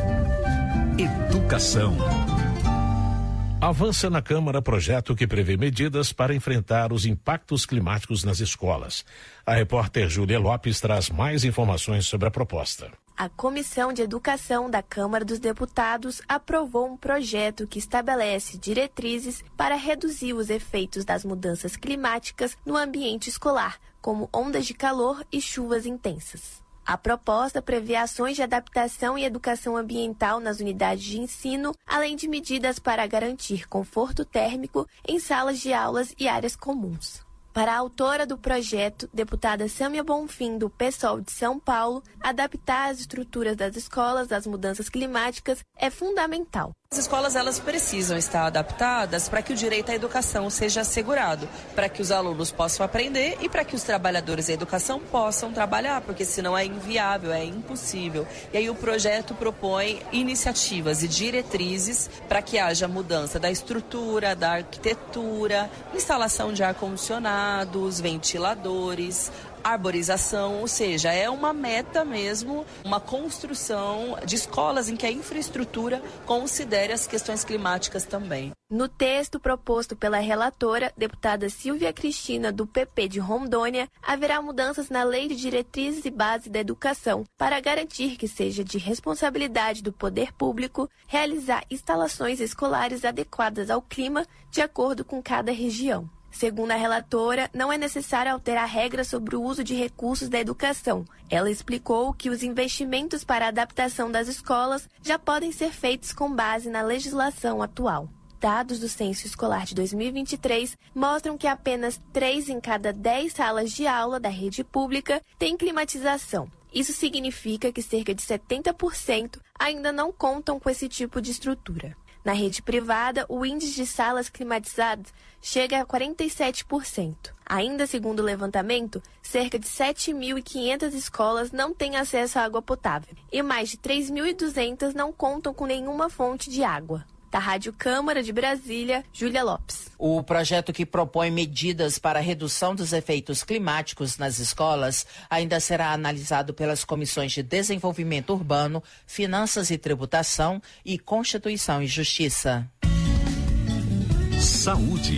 Educação. Avança na Câmara projeto que prevê medidas para enfrentar os impactos climáticos nas escolas. A repórter Júlia Lopes traz mais informações sobre a proposta. A Comissão de Educação da Câmara dos Deputados aprovou um projeto que estabelece diretrizes para reduzir os efeitos das mudanças climáticas no ambiente escolar, como ondas de calor e chuvas intensas. A proposta prevê ações de adaptação e educação ambiental nas unidades de ensino, além de medidas para garantir conforto térmico em salas de aulas e áreas comuns. Para a autora do projeto, deputada Sâmia Bonfim, do PSOL de São Paulo, adaptar as estruturas das escolas às mudanças climáticas é fundamental. As escolas elas precisam estar adaptadas para que o direito à educação seja assegurado, para que os alunos possam aprender e para que os trabalhadores da educação possam trabalhar, porque senão é inviável, é impossível. E aí o projeto propõe iniciativas e diretrizes para que haja mudança da estrutura, da arquitetura, instalação de ar-condicionados, ventiladores, arborização, ou seja, é uma meta mesmo, uma construção de escolas em que a infraestrutura considere as questões climáticas também. No texto proposto pela relatora, deputada Silvia Cristina, do PP de Rondônia, haverá mudanças na Lei de Diretrizes e Bases da Educação para garantir que seja de responsabilidade do poder público realizar instalações escolares adequadas ao clima de acordo com cada região. Segundo a relatora, não é necessário alterar regras sobre o uso de recursos da educação. Ela explicou que os investimentos para a adaptação das escolas já podem ser feitos com base na legislação atual. dados do Censo Escolar de 2023 mostram que apenas 3 em cada 10 salas de aula da rede pública têm climatização. Isso significa que cerca de 70% ainda não contam com esse tipo de estrutura. Na rede privada, o índice de salas climatizadas chega a 47%. Ainda segundo o levantamento, cerca de 7.500 escolas não têm acesso à água potável e mais de 3.200 não contam com nenhuma fonte de água. Da Rádio Câmara de Brasília, Júlia Lopes. O projeto que propõe medidas para a redução dos efeitos climáticos nas escolas ainda será analisado pelas comissões de Desenvolvimento Urbano, Finanças e Tributação e Constituição e Justiça. Saúde.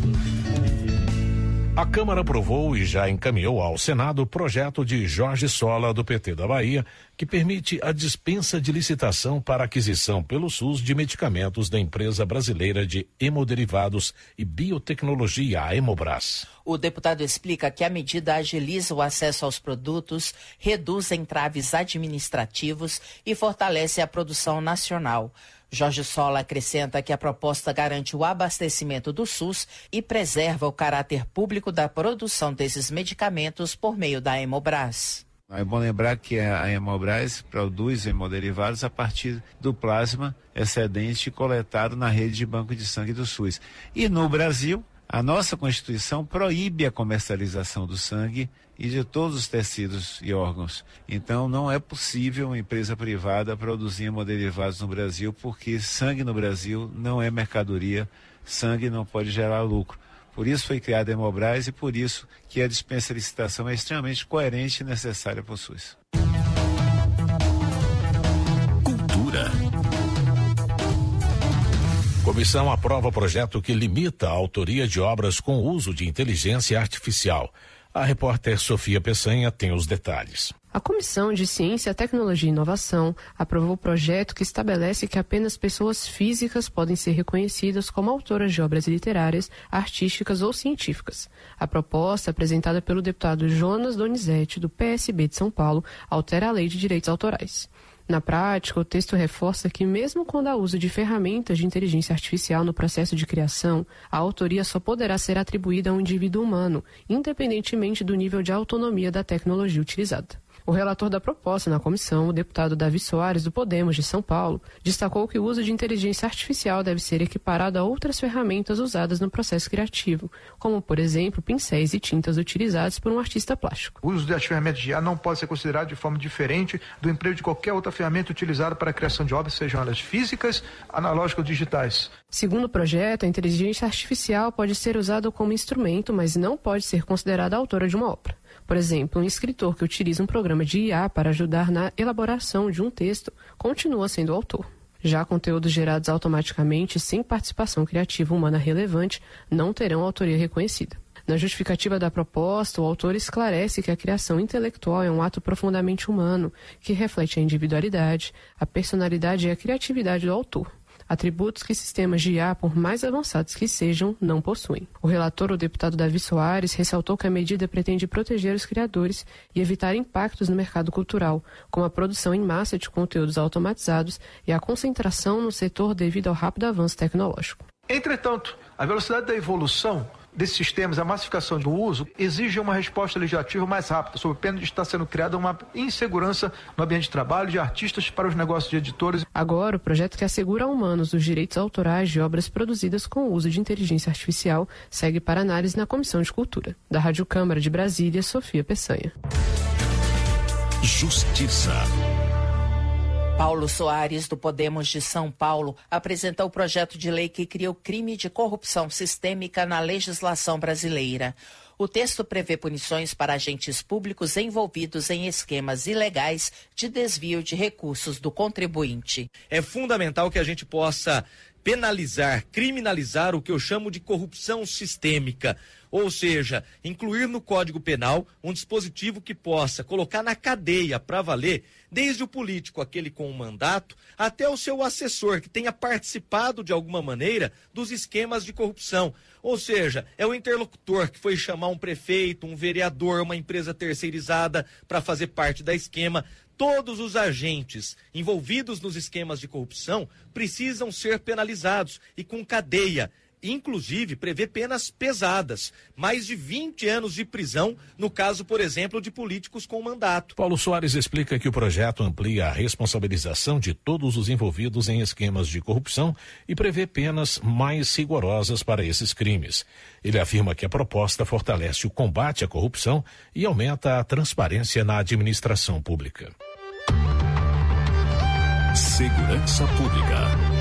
A Câmara aprovou e já encaminhou ao Senado o projeto de Jorge Sola, do PT da Bahia, que permite a dispensa de licitação para aquisição pelo SUS de medicamentos da empresa brasileira de hemoderivados e biotecnologia, a Hemobras. O deputado explica que a medida agiliza o acesso aos produtos, reduz entraves administrativos e fortalece a produção nacional. Jorge Sola acrescenta que a proposta garante o abastecimento do SUS e preserva o caráter público da produção desses medicamentos por meio da Hemobras. É bom lembrar que a Hemobras produz hemoderivados a partir do plasma excedente coletado na rede de banco de sangue do SUS. E no Brasil, a nossa Constituição proíbe a comercialização do sangue e de todos os tecidos e órgãos. Então não é possível uma empresa privada produzir hemoderivados no Brasil, porque sangue no Brasil não é mercadoria, sangue não pode gerar lucro. Por isso foi criada a Hemobras e por isso que a dispensa de licitação é extremamente coerente e necessária para o SUS. Cultura. Comissão aprova projeto que limita a autoria de obras com uso de inteligência artificial. A repórter Sofia Peçanha tem os detalhes. A Comissão de Ciência, Tecnologia e Inovação aprovou o projeto que estabelece que apenas pessoas físicas podem ser reconhecidas como autoras de obras literárias, artísticas ou científicas. A proposta, apresentada pelo deputado Jonas Donizete, do PSB de São Paulo, altera a Lei de Direitos Autorais. Na prática, o texto reforça que, mesmo quando há uso de ferramentas de inteligência artificial no processo de criação, a autoria só poderá ser atribuída a um indivíduo humano, independentemente do nível de autonomia da tecnologia utilizada. O relator da proposta na comissão, o deputado Davi Soares, do Podemos de São Paulo, destacou que o uso de inteligência artificial deve ser equiparado a outras ferramentas usadas no processo criativo, como, por exemplo, pincéis e tintas utilizados por um artista plástico. O uso das ferramentas de IA não pode ser considerado de forma diferente do emprego de qualquer outra ferramenta utilizada para a criação de obras, sejam elas físicas, analógicas ou digitais. Segundo o projeto, a inteligência artificial pode ser usada como instrumento, mas não pode ser considerada autora de uma obra. Por exemplo, um escritor que utiliza um programa de IA para ajudar na elaboração de um texto continua sendo autor. Já conteúdos gerados automaticamente sem participação criativa humana relevante não terão autoria reconhecida. Na justificativa da proposta, o autor esclarece que a criação intelectual é um ato profundamente humano, que reflete a individualidade, a personalidade e a criatividade do autor. Atributos que sistemas de IA, por mais avançados que sejam, não possuem. O relator, o deputado Davi Soares, ressaltou que a medida pretende proteger os criadores e evitar impactos no mercado cultural, como a produção em massa de conteúdos automatizados e a concentração no setor devido ao rápido avanço tecnológico. Entretanto, a velocidade da evolução desses sistemas, a massificação do uso, exige uma resposta legislativa mais rápida, sob pena de estar sendo criada uma insegurança no ambiente de trabalho de artistas para os negócios de editores. Agora, o projeto que assegura a humanos os direitos autorais de obras produzidas com o uso de inteligência artificial segue para análise na Comissão de Cultura. Da Rádio Câmara de Brasília, Sofia Peçanha. Justiça. Paulo Soares, do Podemos de São Paulo, apresentou o projeto de lei que cria o crime de corrupção sistêmica na legislação brasileira. O texto prevê punições para agentes públicos envolvidos em esquemas ilegais de desvio de recursos do contribuinte. É fundamental que a gente possa penalizar, criminalizar o que eu chamo de corrupção sistêmica. Ou seja, incluir no Código Penal um dispositivo que possa colocar na cadeia para valer, desde o político, aquele com o mandato, até o seu assessor, que tenha participado de alguma maneira dos esquemas de corrupção. Ou seja, é o interlocutor que foi chamar um prefeito, um vereador, uma empresa terceirizada para fazer parte da esquema. todos os agentes envolvidos nos esquemas de corrupção precisam ser penalizados e com cadeia. Inclusive, prevê penas pesadas, mais de 20 anos de prisão, no caso, por exemplo, de políticos com mandato. Paulo Soares explica que o projeto amplia a responsabilização de todos os envolvidos em esquemas de corrupção e prevê penas mais rigorosas para esses crimes. Ele afirma que a proposta fortalece o combate à corrupção e aumenta a transparência na administração pública. Segurança Pública.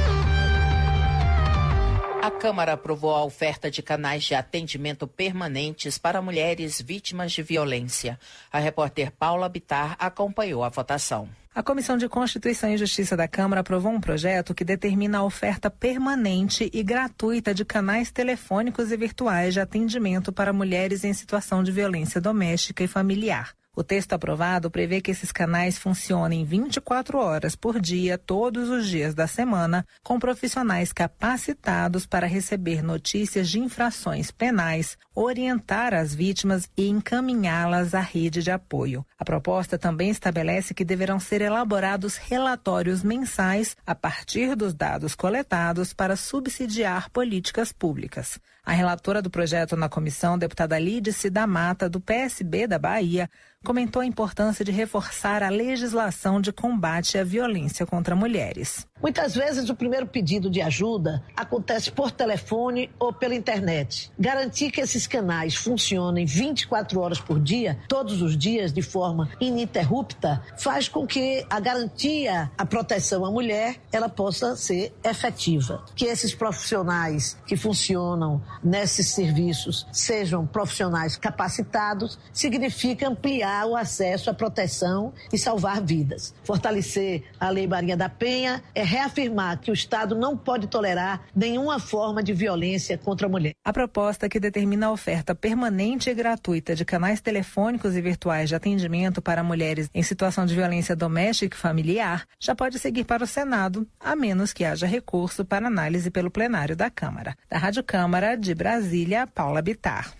A Câmara aprovou a oferta de canais de atendimento permanentes para mulheres vítimas de violência. A repórter Paula Bittar acompanhou a votação. A Comissão de Constituição e Justiça da Câmara aprovou um projeto que determina a oferta permanente e gratuita de canais telefônicos e virtuais de atendimento para mulheres em situação de violência doméstica e familiar. O texto aprovado prevê que esses canais funcionem 24 horas por dia, todos os dias da semana, com profissionais capacitados para receber notícias de infrações penais, orientar as vítimas e encaminhá-las à rede de apoio. A proposta também estabelece que deverão ser elaborados relatórios mensais a partir dos dados coletados para subsidiar políticas públicas. A relatora do projeto na comissão, deputada Lídice da Mata, do PSB da Bahia, comentou a importância de reforçar a legislação de combate à violência contra mulheres. Muitas vezes o primeiro pedido de ajuda acontece por telefone ou pela internet. Garantir que esses canais funcionem 24 horas por dia, todos os dias, de forma ininterrupta, faz com que a garantia, a proteção à mulher, ela possa ser efetiva. Que esses profissionais que funcionam nesses serviços sejam profissionais capacitados, significa ampliar o acesso à proteção e salvar vidas. Fortalecer a Lei Maria da Penha é reafirmar que o Estado não pode tolerar nenhuma forma de violência contra a mulher. A proposta que determina a oferta permanente e gratuita de canais telefônicos e virtuais de atendimento para mulheres em situação de violência doméstica e familiar já pode seguir para o Senado, a menos que haja recurso para análise pelo plenário da Câmara. Da Rádio Câmara de Brasília, Paula Bittar.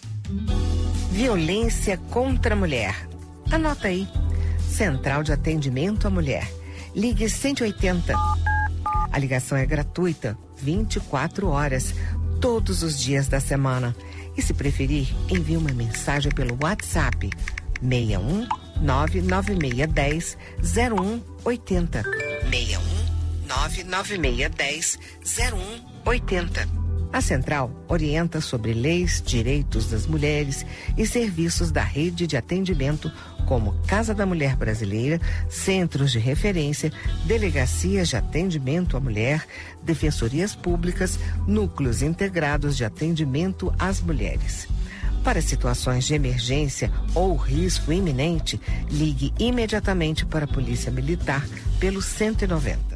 Violência contra a mulher. Anota aí. Central de Atendimento à Mulher. Ligue 180. A ligação é gratuita, 24 horas, todos os dias da semana. E se preferir, envie uma mensagem pelo WhatsApp 61 99610 0180. 61 99610 0180. A Central orienta sobre leis, direitos das mulheres e serviços da rede de atendimento como Casa da Mulher Brasileira, centros de referência, delegacias de atendimento à mulher, defensorias públicas, núcleos integrados de atendimento às mulheres. Para situações de emergência ou risco iminente, ligue imediatamente para a Polícia Militar pelo 190.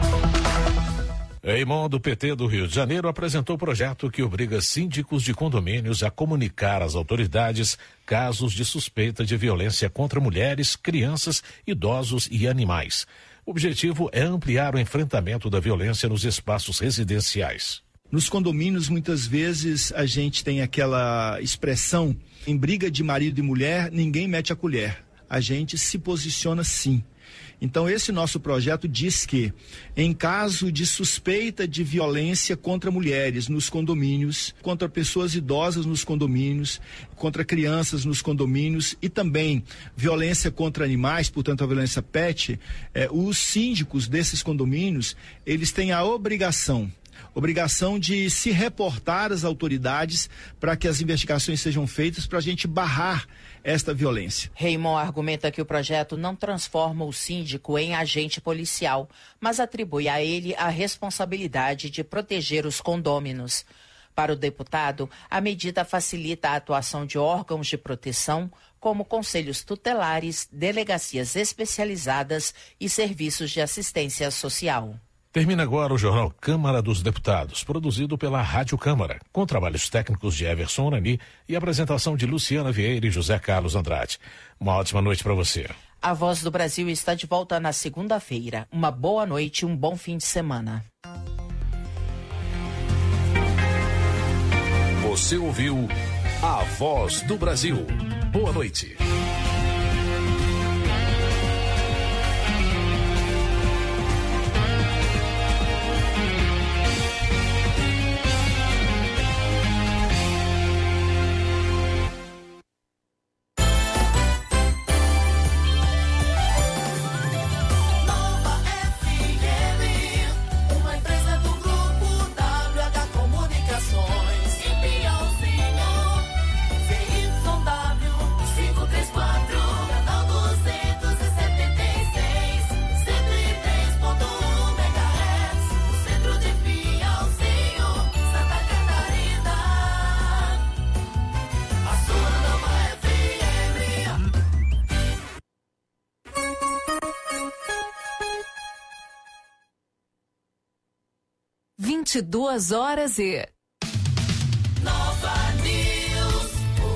Eimon, do PT do Rio de Janeiro, apresentou o projeto que obriga síndicos de condomínios a comunicar às autoridades casos de suspeita de violência contra mulheres, crianças, idosos e animais. O objetivo é ampliar o enfrentamento da violência nos espaços residenciais. Nos condomínios, muitas vezes, a gente tem aquela expressão, em briga de marido e mulher, ninguém mete a colher. A gente se posiciona sim. Então, esse nosso projeto diz que, em caso de suspeita de violência contra mulheres nos condomínios, contra pessoas idosas nos condomínios, contra crianças nos condomínios e também violência contra animais, portanto a violência pet, os síndicos desses condomínios, eles têm a obrigação de se reportar às autoridades para que as investigações sejam feitas para a gente barrar esta violência. Raymond argumenta que o projeto não transforma o síndico em agente policial, mas atribui a ele a responsabilidade de proteger os condôminos. Para o deputado, a medida facilita a atuação de órgãos de proteção, como conselhos tutelares, delegacias especializadas e serviços de assistência social. Termina agora o Jornal Câmara dos Deputados, produzido pela Rádio Câmara, com trabalhos técnicos de Everson Urani e apresentação de Luciana Vieira e José Carlos Andrade. Uma ótima noite para você. A Voz do Brasil está de volta na segunda-feira. Uma boa noite e um bom fim de semana. Você ouviu A Voz do Brasil. Boa noite. 22h. Nova News.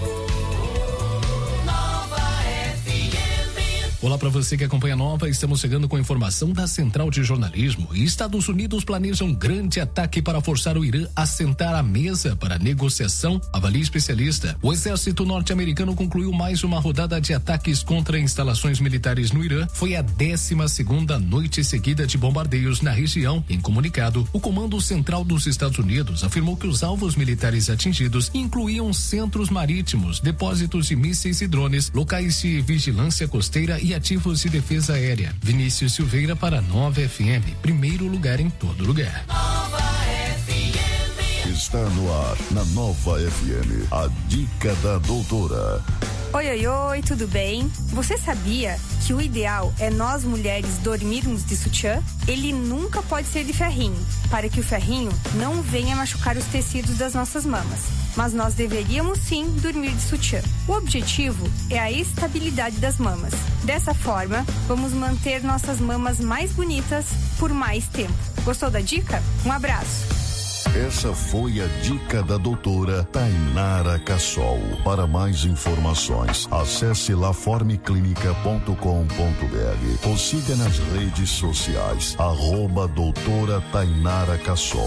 Nova FM. Olá para você que acompanha a Nova, estamos chegando com informação da Central de Jornalismo. Estados Unidos planejam um grande ataque para forçar o Irã a sentar à mesa para negociação, avalia especialista. O exército norte-americano concluiu mais uma rodada de ataques contra instalações militares no Irã. Foi a 12ª noite seguida de bombardeios na região. Em comunicado, o Comando Central dos Estados Unidos afirmou que os alvos militares atingidos incluíam centros marítimos, depósitos de mísseis e drones, locais de vigilância costeira e ativos de defesa aérea. Vinícius Silveira para Nova FM, primeiro lugar em todo lugar. Nova FM. Está no ar, na Nova FM, a dica da doutora. Oi, tudo bem? Você sabia que o ideal é nós mulheres dormirmos de sutiã? Ele nunca pode ser de ferrinho, para que o ferrinho não venha machucar os tecidos das nossas mamas. Mas nós deveríamos sim dormir de sutiã. O objetivo é a estabilidade das mamas. Dessa forma, vamos manter nossas mamas mais bonitas por mais tempo. Gostou da dica? Um abraço! Essa foi a dica da doutora Tainara Cassol. Para mais informações, acesse laformeclinica.com.br ou siga nas redes sociais, @doutora Tainara Cassol.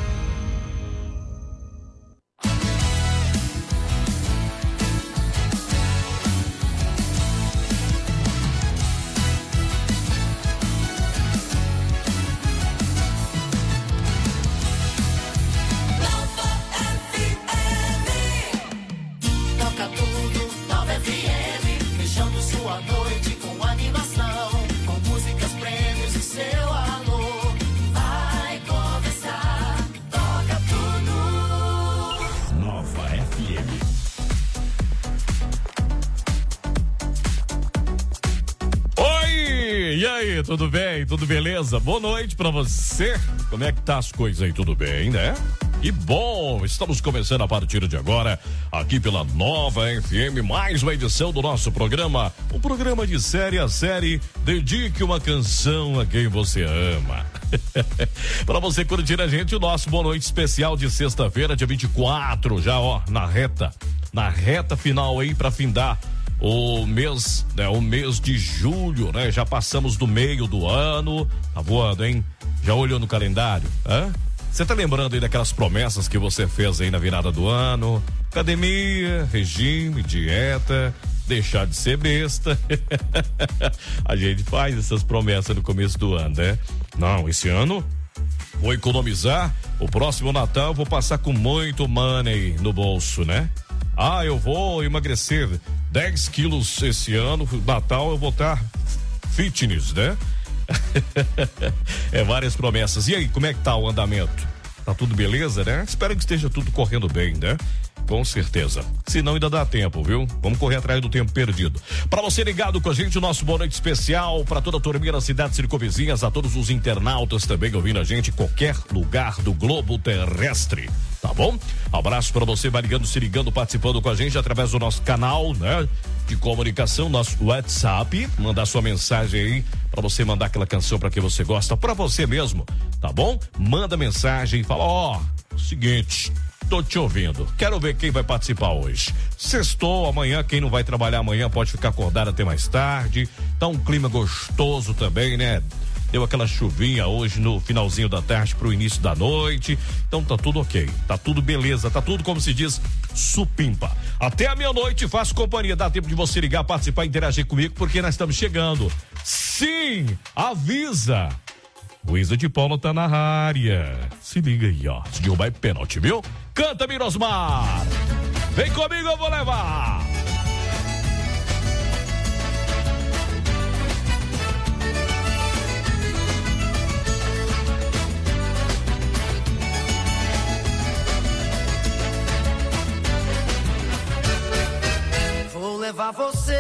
Tudo bem? Tudo beleza? Boa noite pra você. Como é que tá as coisas aí? Tudo bem, né? Que bom! Estamos começando a partir de agora, aqui pela Nova FM, mais uma edição do nosso programa. Um programa de série a série. Dedique uma canção a quem você ama. Pra você curtir a gente, o nosso Boa Noite especial de sexta-feira, dia 24, já na reta final aí pra findar o mês, né? O mês de julho, né? Já passamos do meio do ano, tá voando, hein? Já olhou no calendário, hã? Você tá lembrando aí daquelas promessas que você fez aí na virada do ano? Academia, regime, dieta, deixar de ser besta. A gente faz essas promessas no começo do ano, né? Não, esse ano vou economizar, o próximo Natal eu vou passar com muito money no bolso, né? Eu vou emagrecer 10 quilos esse ano, Natal eu vou estar fitness, né? Várias promessas. E aí, como é que tá o andamento? Tá tudo beleza, né? Espero que esteja tudo correndo bem, né? Com certeza. Se não, ainda dá tempo, viu? Vamos correr atrás do tempo perdido. Para você ligado com a gente, o nosso Boa Noite especial para toda a turminha das cidades circunvizinhas, a todos os internautas também ouvindo a gente em qualquer lugar do globo terrestre. Tá bom? Abraço para você, vai ligando, se ligando, participando com a gente através do nosso canal, né? De comunicação, nosso WhatsApp, mandar sua mensagem aí para você mandar aquela canção para quem você gosta, para você mesmo, tá bom? Manda mensagem e fala, seguinte, tô te ouvindo, quero ver quem vai participar hoje. Sextou, amanhã, quem não vai trabalhar amanhã pode ficar acordado até mais tarde, tá um clima gostoso também, né? Deu aquela chuvinha hoje no finalzinho da tarde pro início da noite. Então tá tudo ok, tá tudo beleza, tá tudo, como se diz, supimpa. Até a meia-noite faço companhia, dá tempo de você ligar, participar, interagir comigo, porque nós estamos chegando. Sim, avisa. O Isa de Paula tá na área. Se liga aí, ó. Se derrubar é pênalti, viu? Canta, Mirosmar. Vem comigo, eu vou levar. Vou levar você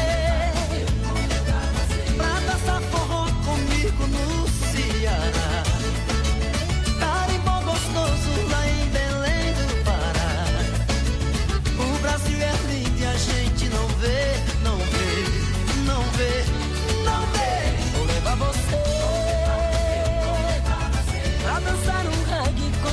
pra dançar forró comigo no Ceará. Carimbó gostoso lá em Belém do Pará. O Brasil é lindo e a gente não vê, não vê, não vê, não vê. Vou levar você pra dançar um reggae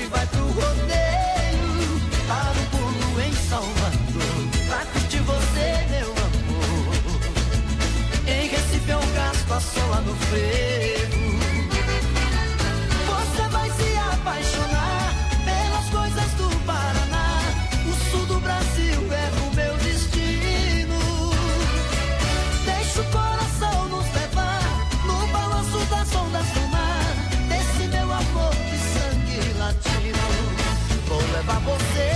vai pro rodeio, dar um pulo em Salvador, pra curtir você, meu amor. Em Recife eu gasto a sola no frevo. Você vai se apaixonar pelas coisas do Paraná. O sul do Brasil é o meu destino. Deixa o coração nos levar no balanço das ondas do mar, desse meu amor de sangue latino. Vou levar você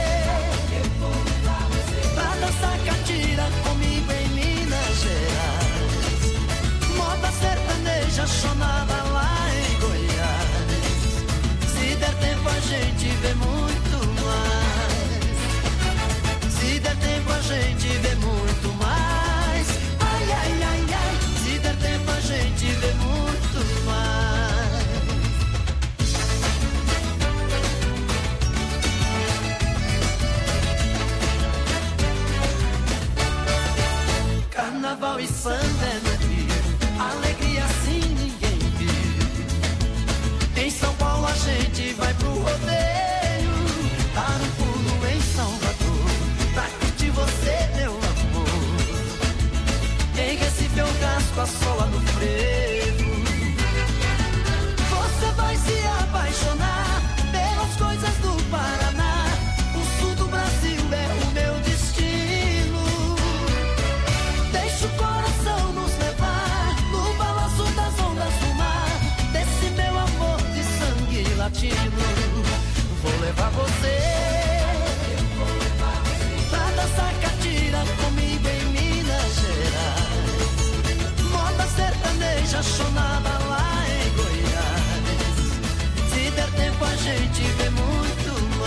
pra dançar catira comigo em Minas Gerais. Moda sertaneja chonada lá em Goiás. Se der tempo a gente vê muito mais. Se der tempo a gente vê muito mais. Ai, ai, ai, ai. Se der tempo a gente vê muito mais. Carnaval e samba no Rio, alegria assim ninguém viu. Em São Paulo a gente vai pro rodeio, dar um pulo em Salvador, pra curtir você, meu amor. Em Recife eu gasto a sola no frevo. Você vai se apaixonar pelas coisas do Paraná. O sul do Brasil é o meu destino. Deixa o coração nos levar no balanço das ondas do mar, desse meu amor de sangue latino. Vou levar você pra dançar catira comigo em Minas Gerais. Moda sertaneja chonada lá em Goiás. Se der tempo a gente vê muito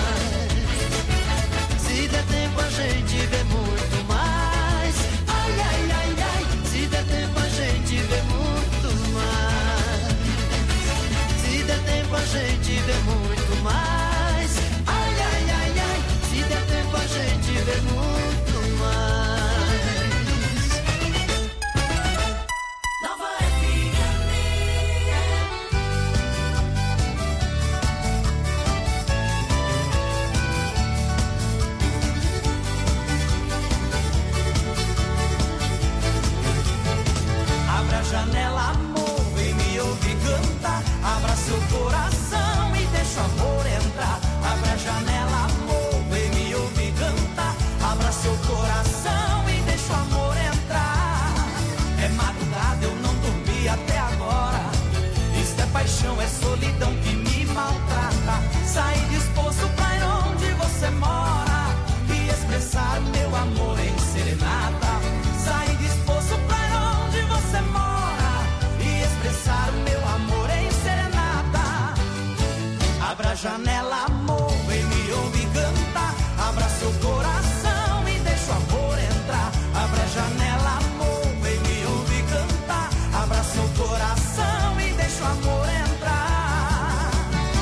mais. Se der tempo a gente vê muito mais. Ai, ai, ai, ai. Se der tempo a gente vê muito mais. Se der tempo a gente vê muito mais. Ai, ai, ai, ai. Se der tempo a gente vê muito mais. Nova Abra a janela, amor, vem me ouvir cantar. Abra seu coração e deixa o amor entrar. Abra a janela, amor, vem me ouvir cantar. Abra seu coração e deixa o amor entrar. É madrugada, eu não dormi até agora. Isto é paixão, é solidão que me maltrata. Saí disposto pra ir onde você mora e expressar o meu amor em serenata. Saí disposto pra ir onde você mora e expressar o meu amor em serenata. Abra a janela, amor, vem me ouvir cantar. Abra seu coração e deixa o amor entrar. Abra a janela, amor, vem me ouvir cantar. Abra seu coração e deixa o amor entrar.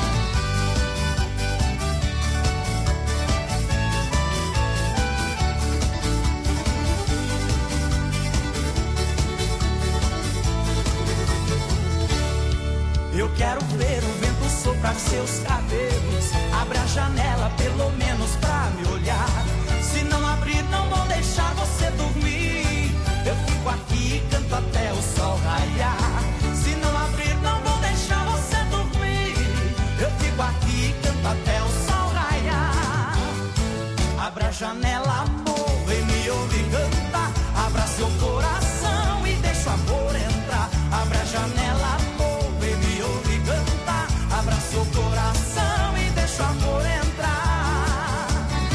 Eu quero ver o vento soprar seus cabelos. Abra a janela, pelo menos pra me olhar. Se não abrir, não vou deixar você dormir. Eu fico aqui e canto até o sol raiar. Se não abrir, não vou deixar você dormir. Eu fico aqui e canto até o sol raiar. Abra a janela, amor, vem me ouvir cantar. Abra seu coração e deixa o amor entrar. Abra a janela, amor, vem me ouvir cantar. Abra seu coração e deixa o amor entrar.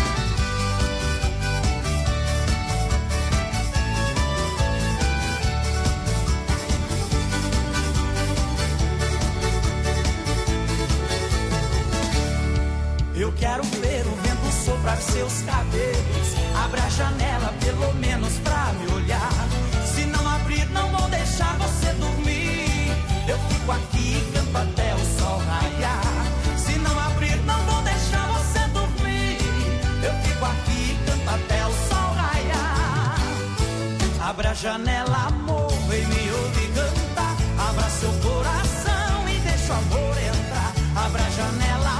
Eu quero ver o vento soprar seus cabelos. Abra a janela, pelo menos pra me olhar. Se não abrir, não vou deixar você dormir. Eu fico aqui e canto até o sol raiar. Se não abrir, não vou deixar você dormir. Eu fico aqui e canto até o sol raiar. Abra a janela, amor,